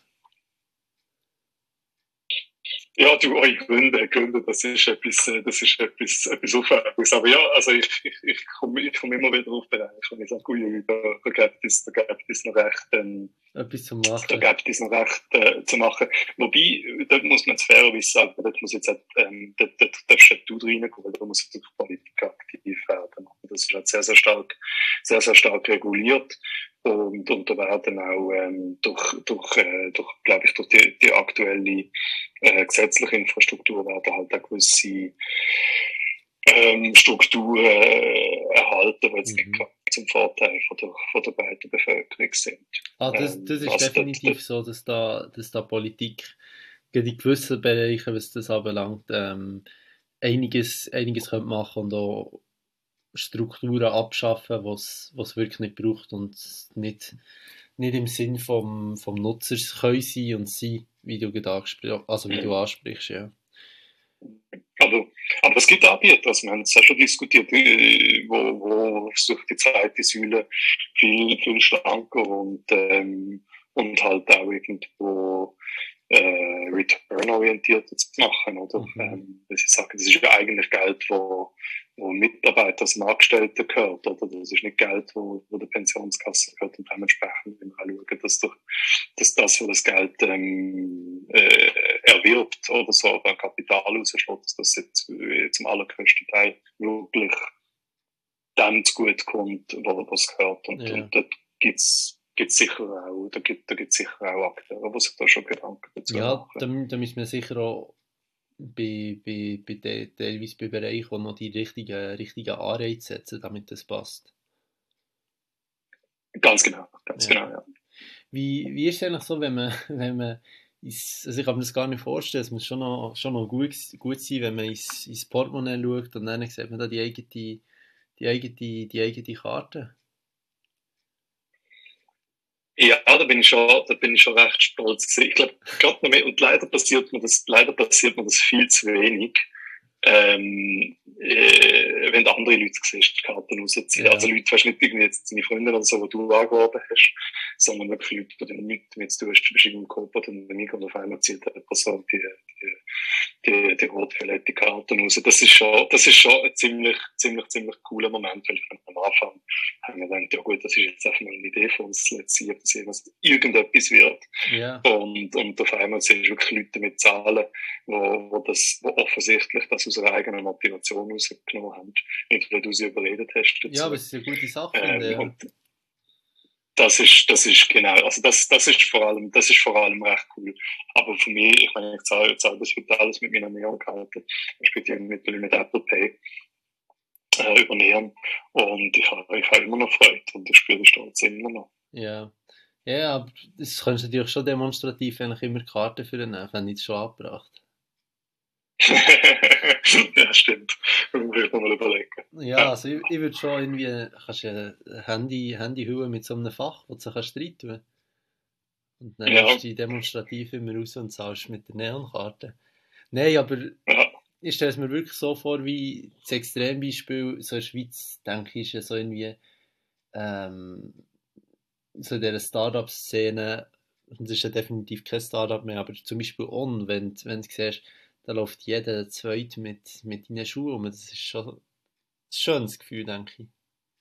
Ja, eure Gründe, das ist etwas Aufwendiges. Aber ja, also ich komme immer wieder auf Bereiche und ich sage, ui, da gibt es noch recht, etwas zu machen. Da gibt es noch recht zu machen. Wobei, dort muss man jetzt fairerweise sagen, dort muss jetzt dort darfst du reinkommen, da muss jetzt die Politik aktiv werden. Das ist halt sehr, sehr stark reguliert. Und da werden auch, glaube ich, durch die aktuelle gesetzliche Infrastruktur werden halt auch gewisse Strukturen erhalten, die jetzt nicht zum Vorteil von der breiten Bevölkerung sind. Das ist definitiv so, dass da Politik in gewissen Bereichen, was das anbelangt, einiges könnte machen und auch Strukturen abschaffen, was wirklich nicht braucht und nicht im Sinn vom Nutzers können sein und sein, wie du ansprichst, ja. Aber es gibt Anbieter, also wir haben es ja schon diskutiert, wo durch die zweite Säule viel schlanker und halt auch irgendwo return-orientierter zu machen, oder? Weil sie sagen, das ist ja eigentlich Geld, wo Mitarbeiter, also Angestellten gehört, oder? Das ist nicht Geld, wo der Pensionskasse gehört, und dementsprechend wenn wir schauen, dass das, wo das Geld erwirbt oder so, oder Kapital rausschlägt, dass das jetzt zum allergrößten Teil wirklich dem zugute kommt, wo es gehört. Und dort gibt's sicher auch, da gibt's sicher auch Akteure, die sich da schon Gedanken dazu machen. Da müssen wir sicher auch teilweise bei Bereichen, wo noch die richtigen Anreize setzen, damit das passt. Ganz genau, ja. Wie ist es eigentlich so, wenn man also ich kann mir das gar nicht vorstellen, es muss schon noch gut sein, wenn man ins Portemonnaie schaut und dann sieht man da die eigene Karte. Ja, da bin ich schon recht stolz gewesen. Ich glaube, gerade noch mehr, und leider passiert mir das viel zu wenig, wenn andere Leute siehst, die Karten rausziehen. Ja. Also Leute, weißt nicht irgendwie jetzt deine Freunde oder so, die du angeworben hast, sondern wirklich Leute, die dann nichts mit zu tun hast, du bist irgendwo Kopf oder nicht, und auf einmal zieht jemand so die rot-violette Karten raus. Das ist schon ein ziemlich cooler Moment, weil am Anfang haben wir gedacht, ja gut, das ist jetzt einfach mal eine Idee von uns, let's see, ob das irgendetwas wird. Yeah. Und auf einmal siehst du wirklich Leute mit Zahlen, wo offensichtlich das aus ihrer eigenen Motivation rausgenommen haben, nicht weil du sie überredet hast dazu. Ja, aber es ist eine gute Sache, finde ich. Das ist genau, also das ist vor allem recht cool. Aber für mich, ich meine, ich zahle das heute alles mit meiner Neon-Karte. Ich spiele mit Apple Pay über Neon, und ich habe immer noch Freude und ich spüre den Stolz immer noch. Ja, aber das kannst du natürlich schon demonstrativ eigentlich immer Karten für den nehmen, wenn ich es schon abgebracht. Ja, stimmt. Das muss ich mal überlegen. Ja, also ich würde schon irgendwie, kannst du ein Handy holen mit so einem Fach, wo du kannst rein tun. Und dann nimmst du die demonstrativ immer raus und zahlst mit der Neonkarte. Nein, aber ich stelle es mir wirklich so vor, wie das Extrembeispiel, so in der Schweiz, denke ich, ist ja so irgendwie so in dieser Start-up-Szene, und es ist ja definitiv kein Start-up mehr, aber zum Beispiel wenn du siehst, da läuft jeder Zweite mit deinen Schuhen rum. Das ist schon ein schönes Gefühl, denke ich.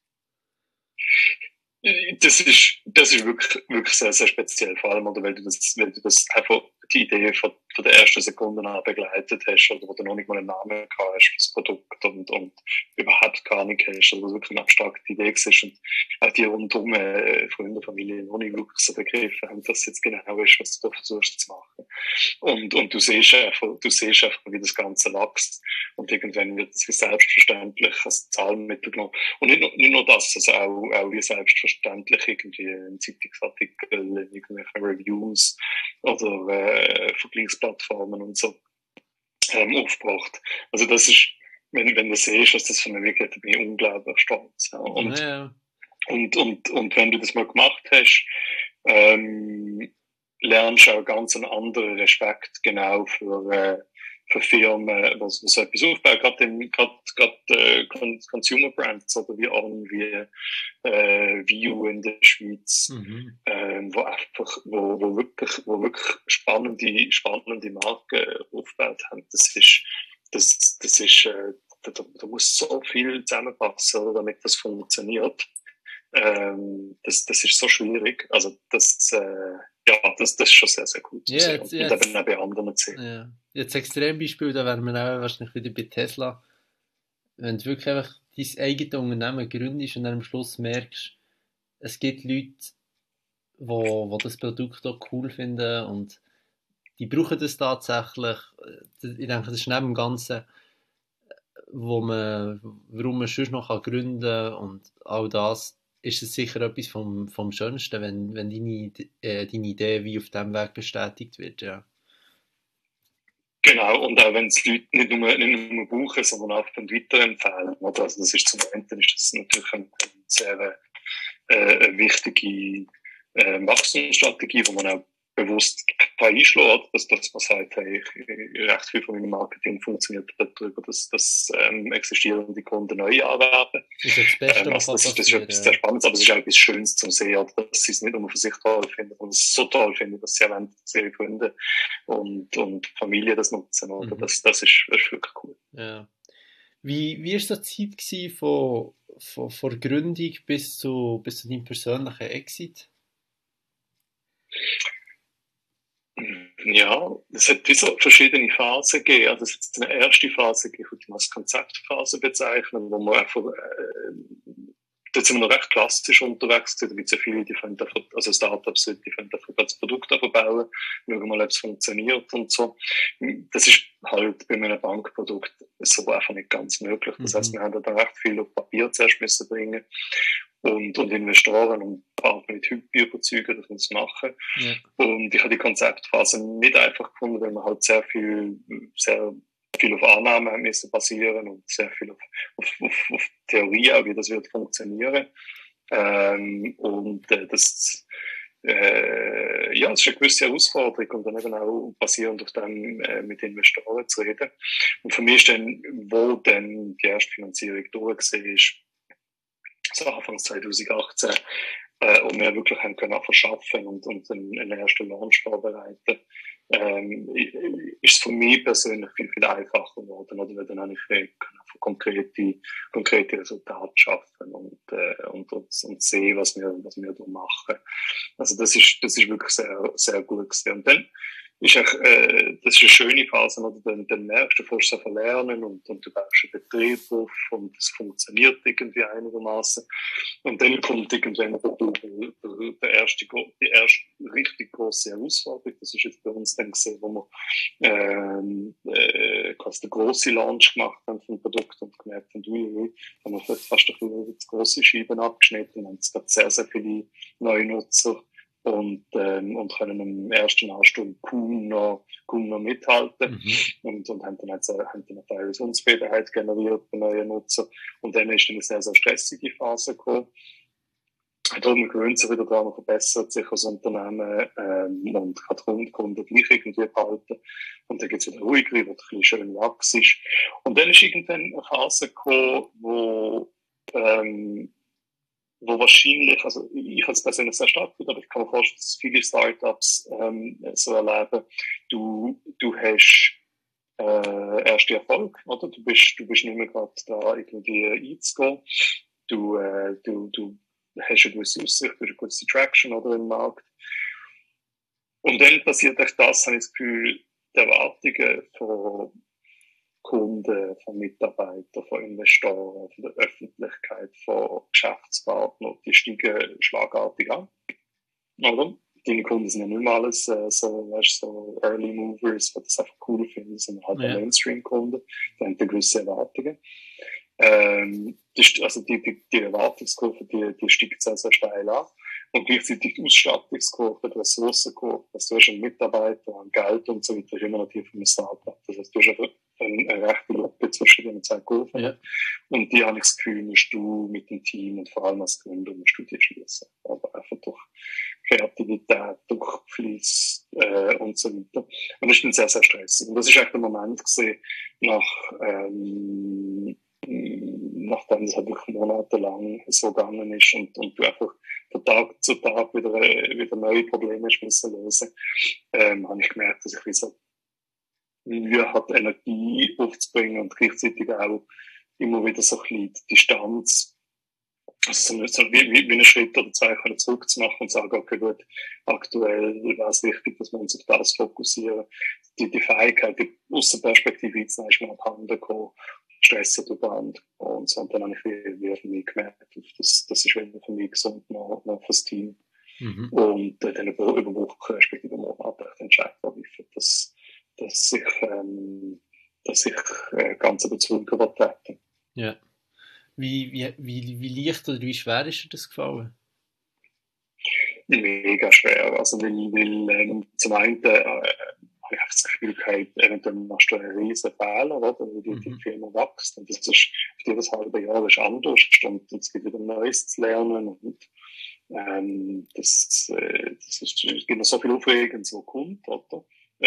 Das ist wirklich sehr, sehr speziell, vor allem, oder weil du das einfach die Idee von der ersten Sekunde an begleitet hast, oder wo du noch nicht mal einen Namen gehabt hast, das Produkt, und überhaupt gar nicht hast, oder wirklich eine abstrakte Idee ist, und auch die rundum Freunde, Familie noch nicht wirklich so begriffen haben, dass jetzt genau ist, was du da versuchst zu machen. Und du siehst einfach, wie das Ganze wächst, und irgendwann wird es wie selbstverständlich als Zahlmittel genommen. Und nicht nur das, also auch wie selbstverständlich irgendwie ein Zeitungsartikel, irgendwelche Reviews oder Vergleichsplattformen und so aufgebracht. Also das ist, wenn du siehst, was das für eine Wirkung hat, bin ich unglaublich stolz. Ja. Und wenn du das mal gemacht hast, lernst du auch ganz einen anderen Respekt genau für Firmen, was so etwas aufbauen, gerade Consumer Brands, oder wie On, wie View in der Schweiz, wo wirklich spannende Marken aufgebaut haben. Da muss so viel zusammenpassen, damit das funktioniert. Das ist so schwierig. Also das ist schon sehr, sehr gut zu sehen. Und eben auch bei anderen zu sehen. Ja. Jetzt Extrembeispiel, da wären wir auch wahrscheinlich wieder bei Tesla. Wenn du wirklich einfach dein eigenes Unternehmen gründest und dann am Schluss merkst, es gibt Leute, die das Produkt auch cool finden und die brauchen das tatsächlich. Ich denke, das ist neben dem Ganzen, warum man sonst noch gründen kann und all das, ist es sicher etwas vom Schönsten, wenn deine Idee wie auf diesem Weg bestätigt wird, ja. Genau, und auch wenn es Leute nicht nur brauchen, sondern auch weiterempfehlen. Also das ist zum einen ist das natürlich eine sehr wichtige Wachstumsstrategie, die man auch bewusst einschlagen, dass man sagt, hey, recht viel von meinem Marketing funktioniert darüber, dass existierende Kunden neu anwerben. Das ist das Beste, was das ist etwas sehr Spannendes, aber es ist auch etwas Schönes zum Sehen, dass sie es nicht nur für sich toll finden, sondern es so toll finden, dass sie auch ihre Freunde und Familie das nutzen. Oder? Das ist wirklich cool. Ja. Wie war so die Zeit von Gründung bis zu deinem persönlichen Exit? Ja, es hat so verschiedene Phasen gegeben. Also es hat eine erste Phase gegeben, die man als Konzeptphase bezeichnen, wo man einfach, da sind wir noch recht klassisch unterwegs. Da gibt es ja viele, die können einfach, also Startups, die können einfach das Produkt bauen, schauen mal, ob es funktioniert und so. Das ist halt bei einem Bankprodukt so einfach nicht ganz möglich. Das heisst, wir haben da recht viel auf Papier zuerst müssen bringen und Investoren und Partner mit Hype überzeugen, dass wir das machen. Ja. Und ich habe die Konzeptphase nicht einfach gefunden, weil wir halt sehr viel auf Annahmen müssen basieren und sehr viel auf Theorie auch, wie das wird funktionieren. Das ist eine gewisse Herausforderung und dann eben auch basierend auf dem mit Investoren zu reden. Und für mich ist dann, wo dann die erste Finanzierung durch war, so Anfang 2018, und wir wirklich haben können verschaffen und einen ersten Launch vorbereiten, ist es für mich persönlich viel, viel einfacher geworden, oder? Weil dann habe ich konkrete Resultate schaffen und sehen, was wir da machen. Also das ist wirklich sehr, sehr gut gewesen. Und dann ist das ist eine schöne Phase, oder? Dann merkst du, fährst du lernen und du baust einen Betrieb auf und es funktioniert irgendwie einigermaßen. Und dann kommt irgendwann die erste richtig grosse Herausforderung. Das ist jetzt bei uns dann gesehen, wo wir quasi den grossen Launch gemacht haben vom Produkt und gemerkt haben, haben wir fast ein bisschen grosse Scheiben abgeschnitten, haben es gerade sehr, sehr viele neue Nutzer und können im ersten Ansturm kaum noch mithalten und haben dann teilweise Unzufriedenheit generiert bei neuen Nutzern und dann ist eine sehr, sehr stressige Phase gekommen. Darum gewöhnt sich wieder daran, man verbessert sich als Unternehmen und kann die Kunden gleich irgendwie behalten. Und dann geht es wieder ruhiger, wird ein bisschen schön Wachs ist. Und dann ist irgendwann eine Phase gekommen, wo wahrscheinlich, also ich habe es persönlich sehr stark gefühlt, aber ich kann mir vorstellen, dass viele Startups so erleben. Du hast erste Erfolg, oder? Du bist nicht mehr gerade da irgendwie einzugehen. Du hast eine gewisse Aussicht, du hast eine gewisse Traction oder im Markt. Und dann passiert echt das, habe ich das Gefühl, die Erwartungen von Kunden, von Mitarbeitern, von Investoren, von der Öffentlichkeit, von Geschäftspartnern, die steigen schlagartig an. Oder? Deine Kunden sind ja nicht mehr alles so Early Movers, die das einfach cool finden, sondern halt Mainstream-Kunden, die haben gewisse Erwartungen. Die Erwartungskurve, die steigt sehr, sehr steil an. Und gleichzeitig die Ausstattungskurve, die Ressourcenkurve, du hast einen Mitarbeiter, an Geld und so weiter, ist immer noch die von einem Startup. Das heißt, du hast eine rechte Lücke zwischen den zwei Kurven. Ja. Und die habe ich das Gefühl, musst du mit dem Team und vor allem als Gründer musst du die schließen. Aber einfach durch Kreativität, durch Fleiss und so weiter. Und das ist dann sehr, sehr stressig. Und das ist echt der Moment gewesen, nachdem es halt wirklich monatelang so gegangen ist und du einfach von Tag zu Tag wieder neue Probleme müssen lösen, habe ich gemerkt, dass ich wie so Mühe hat, Energie aufzubringen und gleichzeitig auch immer wieder so ein bisschen Distanz, also so wie einen Schritt oder zwei zurückzumachen und sagen, okay, gut, aktuell wäre es wichtig, dass wir uns auf das fokussieren. Die Fähigkeit, die Aussenperspektive einzunehmen, ist mir abhanden gekommen, Stress darüber und so. Und dann habe ich wie gemerkt, das ist wieder für mich gesund, noch fürs Team. Und dann über Wochen, respektive Monate entscheiden, dass ich ganz überzeugt trete. Ja. Wie leicht oder wie schwer ist dir das gefallen? Mega schwer. Also, weil zum einen habe ich das Gefühl gehabt, eventuell machst du einen riesen Fehler, oder? Weil die Firma wächst. Und das ist, jedes halbe Jahr ist anders. Und es gibt wieder Neues zu lernen. Und Es gibt noch so viel Aufregendes, was kommt, oder?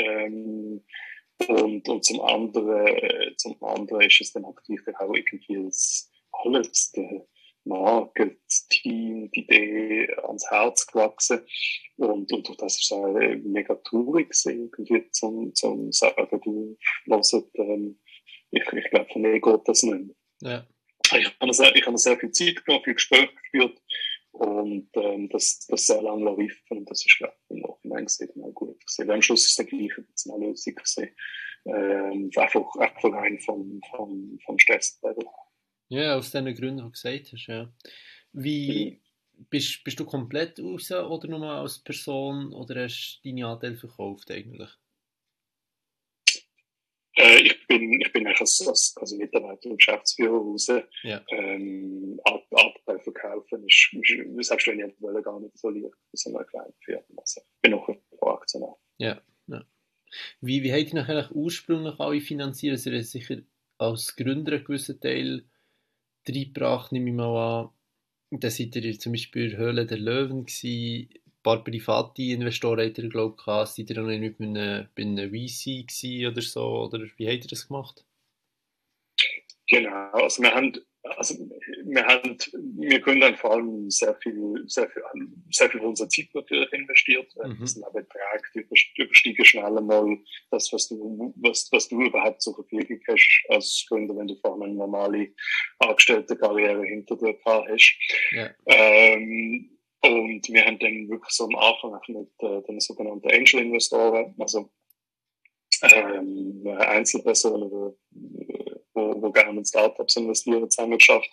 Und zum anderen ist es dann natürlich auch irgendwie alles, der Marke, das Team, die Idee ans Herz gewachsen. Und durch das ist es auch mega traurig gewesen, irgendwie zum sagen, du, hört, ich glaube, von mir geht das nicht mehr. Ja. Ich habe sehr viel Zeit genommen, viel Gespräch geführt und das sehr lange laufen. Und das ist, glaube ich, im Nachhinein gesehen auch gut gewesen. Am Schluss ist es dann gleich eine Lösung gewesen. Einfach rein vom Stresslevel. Ja, aus den Gründen, die du gesagt hast, ja. Wie bist du komplett raus oder nur als Person oder hast du deine Anteile verkauft eigentlich? Ich bin eigentlich als Mitarbeiter und Geschäftsführer raus. Ja. Anteil verkaufen ist selbst wenn ich wollte, gar nicht so leicht für so eine kleine Firma. Also, ich bin auch ein Aktionär. Ja, ja. Wie habt ihr nachher ursprünglich alle finanziert? Also ihr habt sicher als Gründer einen gewissen Teil reingebracht, nehme ich mal an. Dann seid ihr zum Beispiel in der Höhle der Löwen gewesen. Ein paar private Investoren habt ihr, glaube ich, gehabt. Seid ihr auch nicht bei einem VC gewesen oder so? Oder wie habt ihr das gemacht? Genau, also wir Gründer vor allem sehr viel unserer Zeit natürlich investiert. Das sind auch Beträge, die übersteigen schnell einmal das, was du überhaupt zur Verfügung hast als Gründer, wenn du vor allem eine normale Angestelltenkarriere hinter dir gehabt hast. Ja. Und wir haben dann wirklich so am Anfang auch mit den sogenannten Angel-Investoren, also Einzelpersonen, wo gerne in Startups investieren, zusammen geschafft.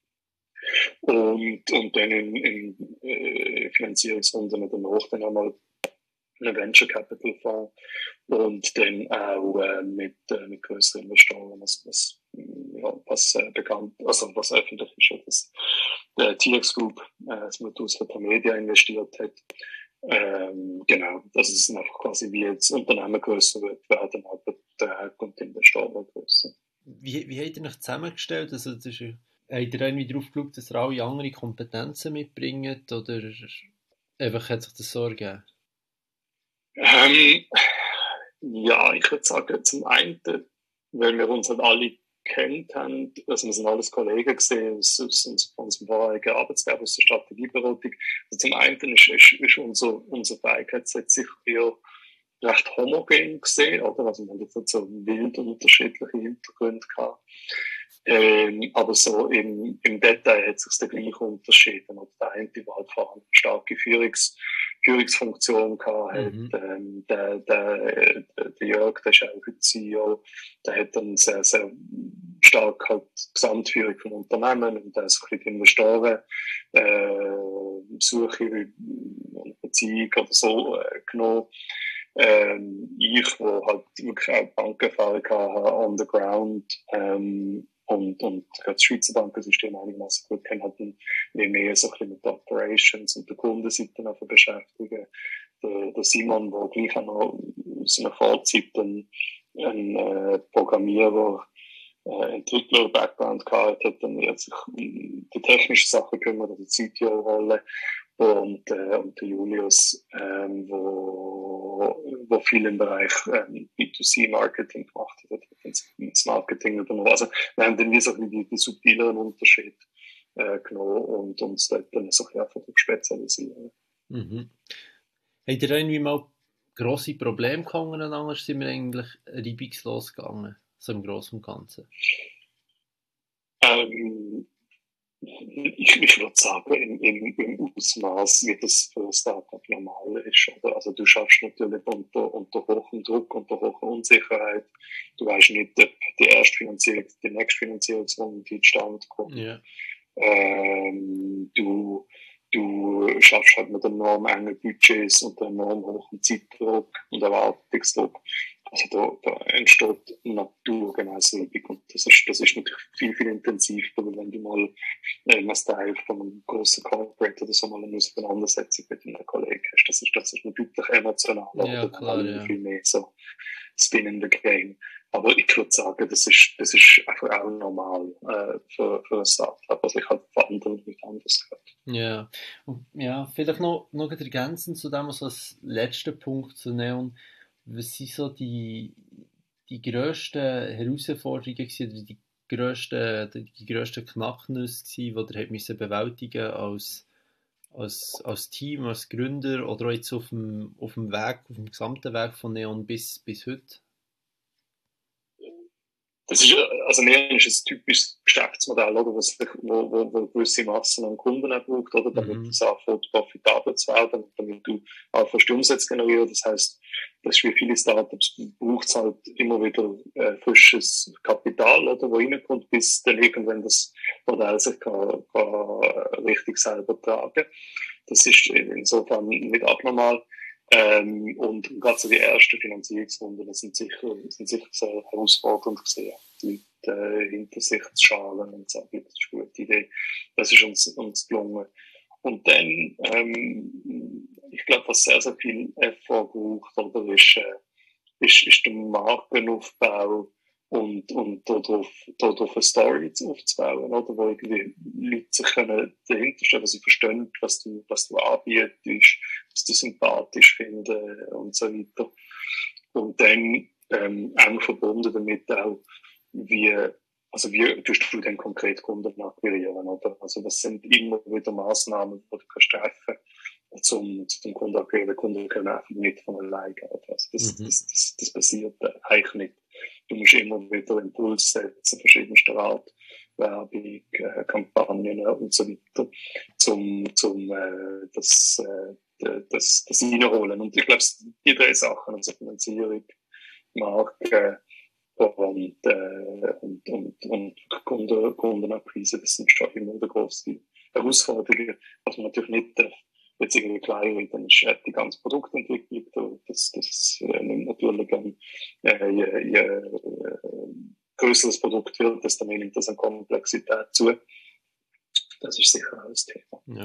Und dann in Finanzierungsrunden danach dann einmal einen Venture Capital Fonds und dann auch mit größeren Investoren, was bekannt, also was öffentlich ist, dass der TX Group, das Mutus für Media investiert hat. Genau, das ist einfach quasi wie jetzt Unternehmen größer wird, werden auch Beträge und Investoren größer. Wie habt ihr euch zusammengestellt? Also, habt ihr irgendwie darauf geschaut, dass ihr alle andere Kompetenzen mitbringt oder einfach hat sich das so ergeben? Ja, ich würde sagen, zum einen, weil wir uns halt alle kennt haben, also wir sind alles Kollegen gesehen aus unserem vorherigen Arbeitsgeber, aus der Strategieberatung. Also zum einen ist unser Fähigkeitsset sicher eher recht homogen gesehen, oder? Also man hat jetzt nicht so wild unterschiedliche Hintergründe gehabt. Aber so im Detail hat sich der gleiche unterschieden. Und der eine, der halt vor allem eine starke Führungsfunktion gehabt hat, der Jörg, der ist auch heute CEO, der hat dann sehr, sehr stark halt Gesamtführung vom Unternehmen und der ist ein bisschen Investoren, Suche und Beziehung oder so, genommen. Ich, wo halt wirklich auch Bankerfahrung hatte, on the ground, und das Schweizer Bankensystem einigermaßen gut kennen, hat mehr so ein bisschen mit Operations und der Kundenseite noch beschäftigen. Der Simon, der gleich auch noch aus einer Vorzeit ein Programmierer, Entwickler-Background gehabt hat, dann hat sich um die technischen Sachen gekümmert, also die CTO-Rolle. Und der Julius, wo viel im Bereich B2C-Marketing gemacht hat, das Marketing übernommen. Also wir haben dann wie so die subtileren Unterschiede genommen und uns dort dann so ein bisschen spezialisieren. Mhm. Habt ihr da irgendwie mal grosse Probleme gehabt aneinander? Sind wir eigentlich reibungslos gegangen, so im Großen und Ganzen? Ich würde sagen, im Ausmaß, wie das für ein Startup normal ist. Oder? Also du schaffst natürlich unter hohem Druck, unter hoher Unsicherheit. Du weißt nicht, ob die nächste Finanzierungsrunde zustande kommt. Ja. Du schaffst halt mit enorm engen Budgets und enorm hohem Zeitdruck und Erwartungsdruck. Also da entsteht naturgemäß Reibung und das ist natürlich viel, viel intensiver, wenn du mal als Teil von einem grossen Corporate oder so mal eine Auseinandersetzung mit einem Kollegen hast. Das ist natürlich emotional, Ja, aber klar, dann ja. viel mehr so Skin in the Game. Aber ich würde sagen, das ist einfach auch normal für ein Startup. Also ich habe von anderen nicht anders gehört. Ja, und ja, vielleicht noch ergänzend zu dem, also als letzten Punkt zu Neon, was sind so die grössten Herausforderungen gewesen, oder die grössten Knacknüsse gewesen, die ihr habt müssen bewältigen als Team, als Gründer oder auch jetzt auf dem Weg, auf dem gesamten Weg von Neon bis heute? Das ist, also Nähren ist ein typisches Geschäftsmodell, oder, wo gewisse Massen an Kunden auch braucht, oder, damit Mhm. es anfängt, profitabel zu werden, damit du anfängst, Umsatz generieren. Das heisst, das ist wie viele Startups, braucht es halt immer wieder frisches Kapital, oder, wo reinkommt, bis dann irgendwann das Modell sich kann richtig selber tragen. Das ist insofern nicht abnormal. Und gerade so die ersten Finanzierungsrunden sind sicher sehr herausfordernd gesehen, die Leute hinter sich zu scharen und zu sagen, das ist eine gute Idee. Das ist uns gelungen. Und dann, ich glaube, was sehr, sehr viel Effort braucht, oder ist der Markenaufbau und darauf eine Story aufzubauen, oder, wo irgendwie Leute sich können dahinter stellen, dass sie verstehen, was du anbietest, was du sympathisch finden und so weiter. Und dann eng verbunden damit auch, wie, wie tust du denn konkret Kunden akquirieren, oder? Also das sind immer wieder Massnahmen, die du kannst treffen zum Kunden akquirieren. Kunden können einfach nicht von alleine gehen. Also Mhm. das passiert eigentlich nicht. Du musst immer wieder Impuls setzen, verschiedenster Art, Werbung, Kampagnen und so weiter, das reinholen. Und ich glaube, die drei Sachen, also Finanzierung, Marke und Kundenakquise, das sind schon immer die grosse Herausforderungen. Was man natürlich nicht jetzt irgendwie klein reden, ist die ganze Produktentwicklung. Das nimmt natürlich je größeres Produkt wird, desto mehr nimmt das an Komplexität zu. Das ist sicher auch ein Thema. Ja.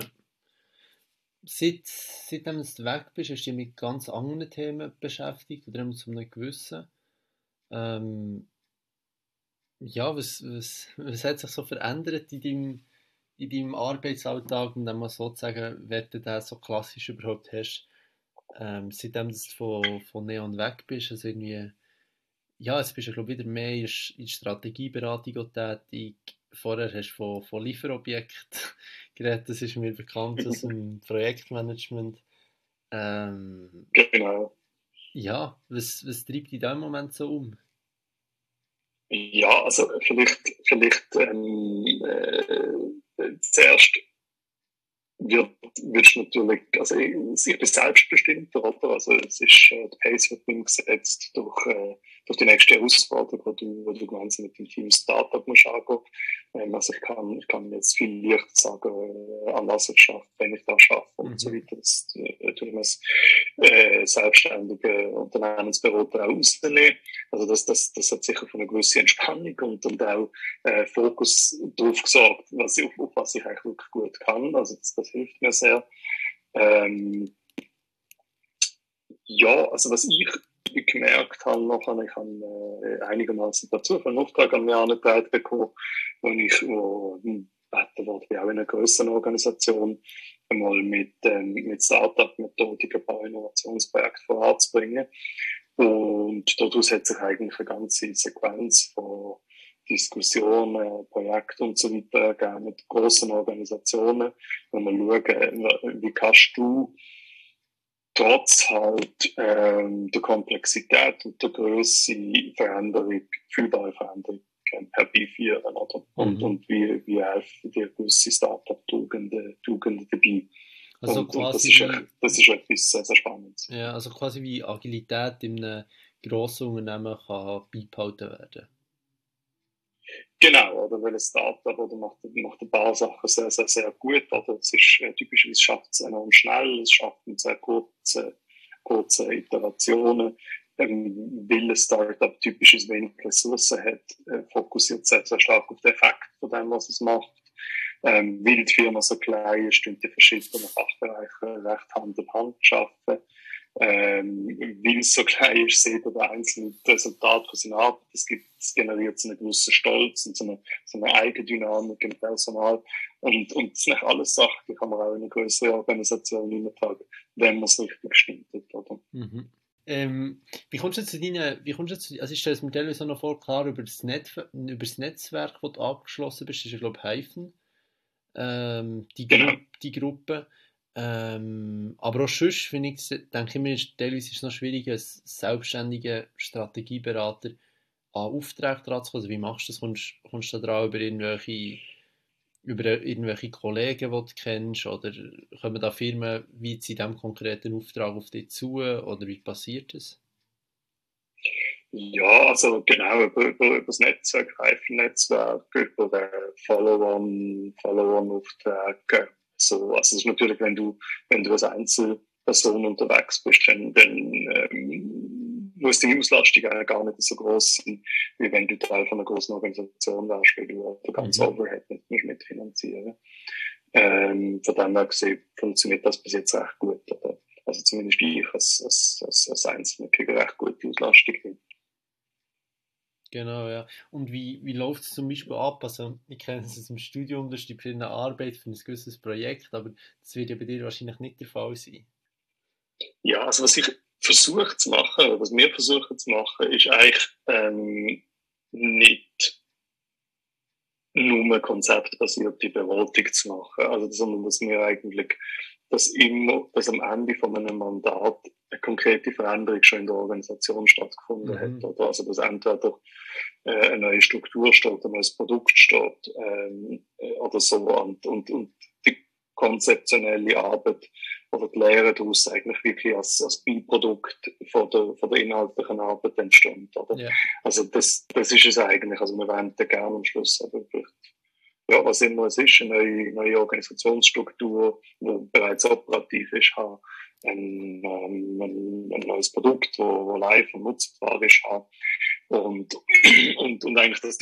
Seitdem du weg bist, hast du dich mit ganz anderen Themen beschäftigt oder zu einem gewissen. Ähm, ja, was hat sich so verändert in deinem Arbeitsalltag, und dann mal sozusagen, wer du den so klassisch überhaupt hast, seitdem du von Neon weg bist, also irgendwie, ja, jetzt bist du, glaube ich, wieder mehr in Strategieberatung auch tätig. Vorher hast du von Lieferobjekten geredet, das ist mir bekannt aus dem Projektmanagement. Ähm, Genau. ja, was treibt dich da im Moment so um? Ja, also vielleicht zuerst wirst natürlich, also ich bin selbstbestimmter, oder? Also es ist, der Pace wird nicht gesetzt durch die nächste Herausforderung, wo du gemeinsam mit dem Team Startup musst angehen. Also ich kann jetzt viel leicht sagen, an was ich schaffe, wenn ich da schaffe und so Mhm. weiter. Das tue ich als selbstständige Unternehmensberater auch ausnehmen. Also das hat sicher für eine gewisse Entspannung und auch Fokus drauf gesorgt, auf was ich eigentlich wirklich gut kann. Also das hilft mir sehr. Ja, also was ich gemerkt habe, ich habe einigermaßen dazu einen Auftrag an mich angetragen bekommen, wo gebeten wurde, auch in einer größeren Organisation einmal mit Startup-Methodik ein paar Innovationsprojekte voranzubringen. Und daraus hat sich eigentlich eine ganze Sequenz von Diskussionen, Projekten und so weiter ergeben mit grossen Organisationen, wo man schauen, wie kannst du trotz halt der Komplexität und der Größe fühlbare Veränderung herbeiführen, oder? Mhm. Und wie helfen dir gewisse Startup-Tugenden dabei? Also Und quasi wie, das ist etwas sehr, sehr Spannendes. ja, also quasi wie Agilität in einem grossen Unternehmen kann beibehalten werden. Genau, oder? Weil ein Startup oder macht ein paar Sachen sehr, sehr, sehr gut, oder? Es ist typischerweise schafft es enorm schnell, es schafft in sehr kurze Iterationen. Weil ein Startup typischerweise wenig Ressourcen hat, fokussiert sehr, sehr stark auf den Effekt von dem, was es macht. Weil die Firma so klein ist, und die verschiedenen Fachbereiche recht Hand in Hand arbeiten. weil es so klein ist, sieht er der einzelne Resultat von seiner Arbeit. Es generiert so einen gewissen Stolz und so eine Eigendynamik im Personal. Und das sind alles Sachen, die kann man auch in eine größere Organisation hineintragen, wenn man es richtig gestaltet, oder? Mhm. Wie kommst du also ich stelle es mir teilweise noch vor, klar, über das Netzwerk, wo du abgeschlossen bist, das ist ja, glaube ich, Hyphen, Genau. die Gruppe. Aber auch sonst, finde ich, denke ich mir, teilweise ist es noch schwieriger, als selbstständiger Strategieberater an Aufträge dran zu kommen. Also wie machst du das? Kommst du da dran über irgendwelche Kollegen, die du kennst, oder kommen da Firmen wie jetzt in diesem konkreten Auftrag auf dich zu, oder wie passiert das? Ja, also genau, über das Netzwerk, Reifennetzwerk, über Follow-on-Aufträge. So, also das ist natürlich, wenn du als Einzelperson unterwegs bist, dann muss die Auslastung eigentlich gar nicht so groß sein, wie wenn du Teil von einer großen Organisation wärst, weil du den ganzen Overhead nicht mitfinanzieren. Von dem her gesehen funktioniert das bis jetzt recht gut. Oder? Also zumindest ich als Einzelner kriege recht gute Auslastung hin. Genau, ja. Und wie läuft es zum Beispiel ab? Also, ich kenne es aus dem Studium, das ist die eine Arbeit für ein gewisses Projekt, aber das wird ja bei dir wahrscheinlich nicht der Fall sein. Ja, also was ich versuche zu machen, oder was wir versuchen zu machen, ist eigentlich nicht nur konzeptbasierte Beratung zu machen. Also, sondern dass wir eigentlich, dass am Ende von einem Mandat eine konkrete Veränderung schon in der Organisation stattgefunden hat. Oder? Also, dass entweder eine neue Struktur steht, ein neues Produkt steht, oder so. Und die konzeptionelle Arbeit oder die Lehre daraus eigentlich wirklich als Beiprodukt von der inhaltlichen Arbeit entsteht, oder? Ja. Also das ist es eigentlich. Also wir wollen da gerne am Schluss ja, was immer es ist, eine neue Organisationsstruktur, die bereits operativ ist, haben, ein neues Produkt, wo live und nutzbar ist, haben. Und eigentlich, dass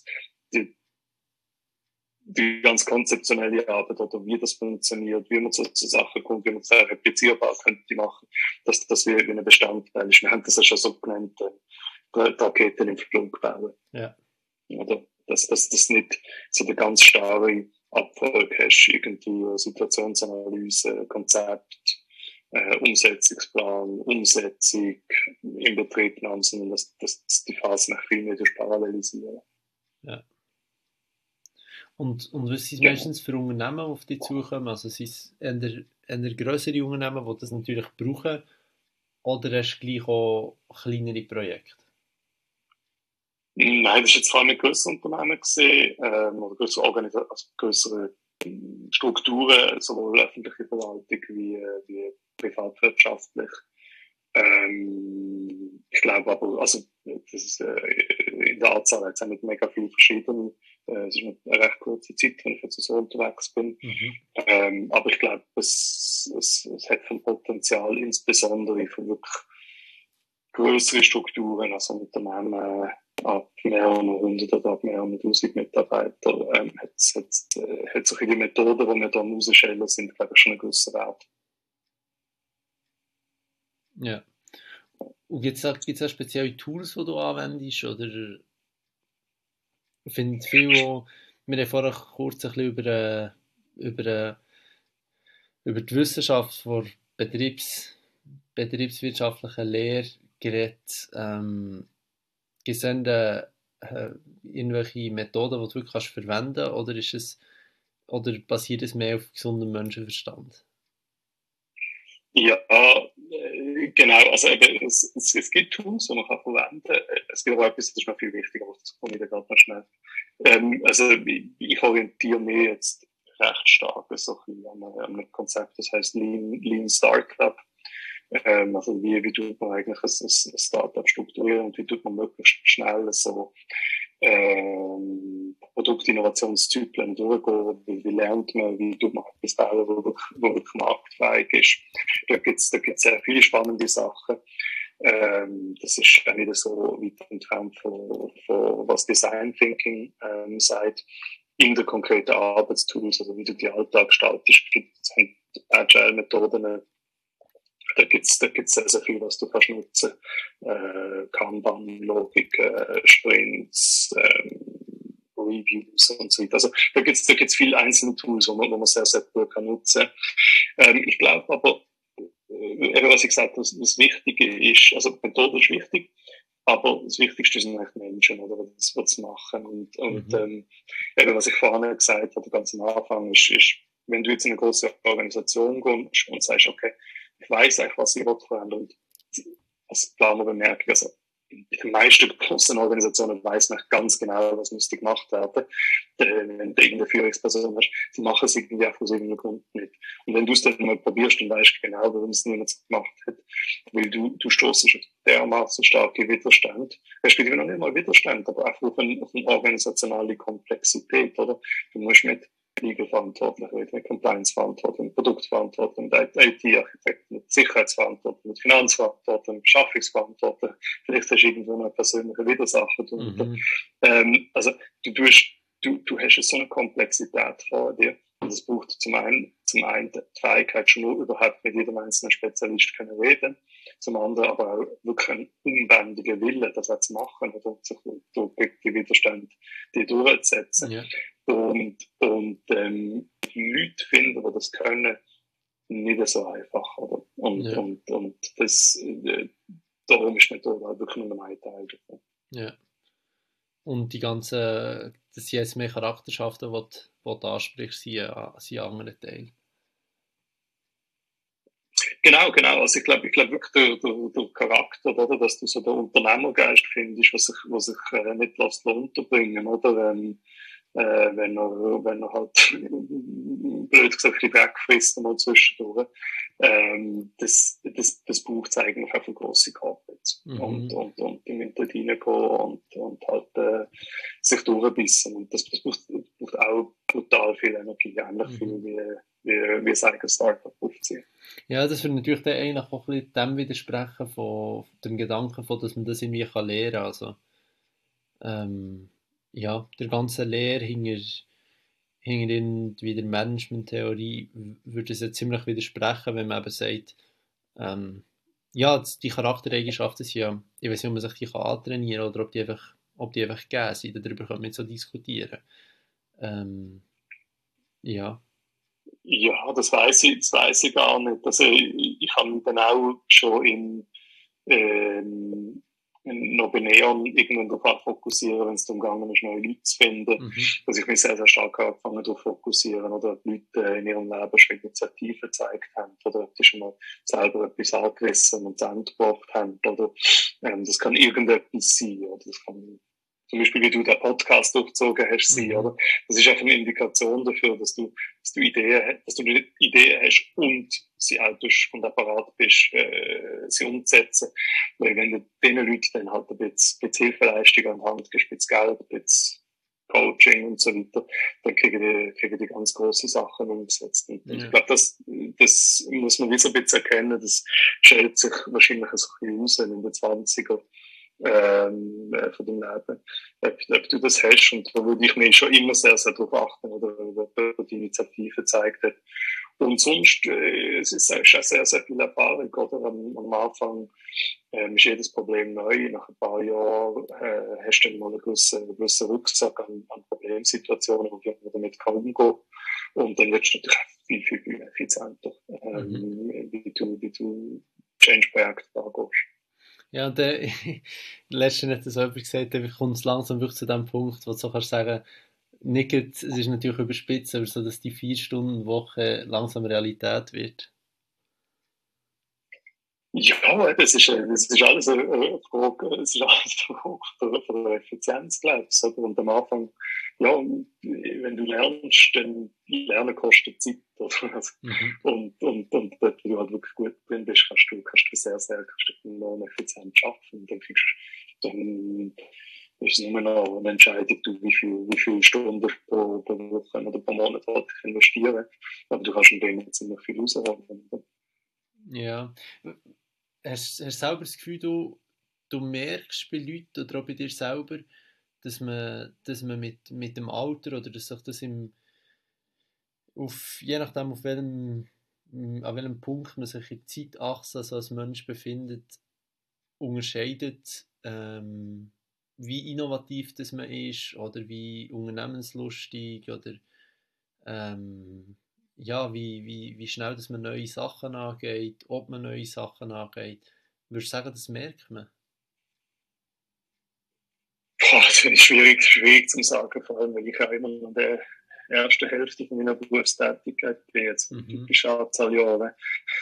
die ganz konzeptionelle Arbeit oder wie das funktioniert, wie man zu Sachen kommt, wie man es replizierbar könnte machen, dass das wie ein Bestandteil ist. Wir haben das ja schon so genannt, Raketen im Flug bauen. Ja. Oder? Dass nicht so eine ganz starre Abfolge hast, irgendwie Situationsanalyse, Konzept, Umsetzungsplan, Umsetzung, Inbetriebnahme, sondern dass die Phasen nach viel mehr parallelisieren. Ja. Und was sind meistens für Unternehmen, die auf dich zukommen? Also sind es eher grössere Unternehmen, die das natürlich brauchen, oder hast du gleich auch kleinere Projekte? Nein, das ist jetzt vor allem ein grösseres Unternehmen gesehen, oder grössere Strukturen, sowohl öffentliche Verwaltung wie privatwirtschaftlich. Ich glaube aber, also, das ist, in der Anzahl jetzt auch nicht mega viel verschieden. Es ist eine recht kurze Zeit, wenn ich jetzt so unterwegs bin. Aber ich glaube, es hat viel Potenzial, insbesondere für wirklich größere Strukturen, also Unternehmen, ab mehreren hundert oder ab mehreren tausend Mitarbeiter, hat solche die Methoden, die wir da rausstellen, sind, glaube ich, schon ein gewisser Wert. Ja. Und gibt es auch spezielle Tools, die du anwendest? Oder ich finde viel, wir haben vorher kurz ein bisschen über die Wissenschaft von betriebswirtschaftlichen Lehre geredet. Gibt es irgendwelche Methoden, die du wirklich verwenden kannst, oder basiert es mehr auf gesundem Menschenverstand? Ja, genau. Also eben, es gibt Tools, die man verwenden kann. Es gibt aber etwas, das ist noch viel wichtiger, aber das komme ich da gerade noch schnell. Also ich orientiere mich jetzt recht stark so an einem Konzept, das heißt Lean Startup. Also wie tut man eigentlich ein Startup strukturieren und wie tut man möglichst schnell so Produktinnovationszyklen durchgehen, wie lernt man, wie tut man etwas bauen, wo wirklich marktfähig ist. Da gibt's sehr viele spannende Sachen. Das ist auch wieder so weit entfernt von was Design Thinking sagt. In der konkreten Arbeitstools, also wie du die Alltag gestaltest, Agile-Methoden da gibt's sehr, sehr viel, was du kannst nutzen. Kanban-Logik, Sprints, Reviews und so weiter. Also da gibt's viele einzelne Tools, wo man sehr, sehr gut kann nutzen. Ich glaube aber, eben was ich gesagt habe, das Wichtige ist, also die Methode ist wichtig, aber das Wichtigste sind eigentlich Menschen, oder, die das machen. Und eben, was ich vorhin gesagt habe, ganz am Anfang, ist, wenn du jetzt in eine große Organisation kommst und sagst, okay, ich weiß eigentlich, was ich verändern will, und als Planer bemerke, also in den meisten großen Organisationen weiß man ganz genau, was müsste gemacht werden. Wenn du irgendeine Führungsperson hast, die machen es irgendwie auch aus irgendeinem Grund nicht. Und wenn du es dann mal probierst, dann weißt du genau, warum es niemand gemacht hat. Weil du stoßest auf dermaßen starke Widerstand. Respektive noch nicht mal Widerstand, aber einfach auf eine organisationale Komplexität, oder? Du musst mit Legal-Verantwortlichen reden, mit Compliance-Verantwortlichen, mit Produktverantwortlichen, mit IT-Architekten, mit Sicherheitsverantwortlichen, mit Finanzverantwortlichen, mit Beschaffungsverantwortlichen. Vielleicht hast du irgendwo noch eine persönliche Widersacher drunter. Also du hast so eine Komplexität vor dir. Und es braucht zum einen die Fähigkeit, schon nur überhaupt mit jedem einzelnen Spezialist können reden. Zum anderen aber auch wirklich einen unbändigen Willen, das auch zu machen und sich gegen die Widerstände die durchzusetzen. Ja. Und die Leute finden, die das können, nicht so einfach, oder? Und das, darum ist nicht wirklich nur ein Teil davon. Ja. Und das sind jetzt mehr Charakterschaften, die du ansprichst, sind ein anderer Teil. Genau. Also ich glaube wirklich der Charakter, oder, dass du so den Unternehmergeist findest, was sich nicht lässt unterbringen, oder? Wenn er halt blöd gesagt ein bisschen wegfrisst mal zwischendurch. Das braucht es eigentlich auch für grosse Corporates. Und die müssen dort reingehen und halt sich durchbissen. Und das braucht auch brutal viel Energie, ähnlich viel wie es eigentlich Startup aufziehen. Ja, das würde natürlich dann eigentlich auch ein bisschen dem widersprechen, von dem Gedanken, dass man das irgendwie lernen kann. Also, ja, der ganze Lehre hinter der Management-Theorie würde es ja ziemlich widersprechen, wenn man eben sagt, ja, die Charaktereigenschaften sind ja, ich weiß nicht, ob man sich die antrainieren kann oder ob die einfach gegeben sind, darüber können wir nicht so diskutieren. Ja. Ja, das weiß ich gar nicht. Also ich habe mich dann auch schon noch bei Neon irgendwann darauf fokussieren, wenn es darum gegangen ist, neue Leute zu finden, dass ich mich sehr, sehr stark angefangen darauf fokussieren, oder ob Leute in ihrem Leben schon Initiativen gezeigt haben, oder ob die schon mal selber etwas angerissen und zu Ende gebracht haben, oder das kann irgendetwas sein, oder das kann zum Beispiel, wie du den Podcast durchgezogen hast, sein, oder? Das ist einfach eine Indikation dafür, dass du Ideen hast und sie auch und apparat bist, sie umzusetzen. Weil wenn du diesen Leuten dann halt ein bisschen Hilfeleistung an die Hand gibst, ein bisschen Geld, ein bisschen Coaching und so weiter, dann kriegen die ganz grosse Sachen umgesetzt. Und ich glaube, das muss man wie so ein bisschen erkennen, das stellt sich wahrscheinlich so ein bisschen aus in den 20er von dem Leben, ob du das hast. Und da würde ich mir schon immer sehr, sehr darauf achten, oder ob die Initiative gezeigt hat. Und sonst, es ist auch sehr, sehr viel Erfahrung, oder? Am Anfang ist jedes Problem neu. Nach ein paar Jahren hast du dann mal einen gewissen Rucksack an Problemsituationen, wo du damit umgehen kann. Und dann wird es natürlich viel, viel, viel effizienter, wie du Change-Projekte angehst. Ja, und letztens hat das jemand gesagt, dann kommt es langsam wirklich zu dem Punkt, wo du so kannst sagen, nicht, es ist natürlich überspitzt, aber so, dass die 4-Stunden-Woche langsam Realität wird. Ja, das ist alles eine Frage von der Effizienz, glaube ich. Und am Anfang, ja, wenn du lernst, dann Lernen kostet Zeit. Und dort, wo du halt wirklich gut drin bist, kannst du sehr, sehr enorm effizient arbeiten. Und dann ist es nur noch eine Entscheidung, wie viele Stunden pro Woche oder pro Monat ich investieren. Aber du kannst in dem ziemlich viel rausholen. Ja. Hast du selber das Gefühl, du merkst bei Leuten oder auch bei dir selber, dass man mit dem Alter oder dass sich das je nachdem auf an welchem Punkt man sich in der Zeitachse also als Mensch befindet, unterscheidet, wie innovativ das man ist oder wie unternehmenslustig oder ja, wie schnell dass man neue Sachen angeht, ob man neue Sachen angeht. Würdest du sagen, das merkt man? Das ist schwierig zu sagen, vor allem, weil ich auch immer noch in der ersten Hälfte von meiner Berufstätigkeit bin, jetzt eine typische Anzahl Jahre.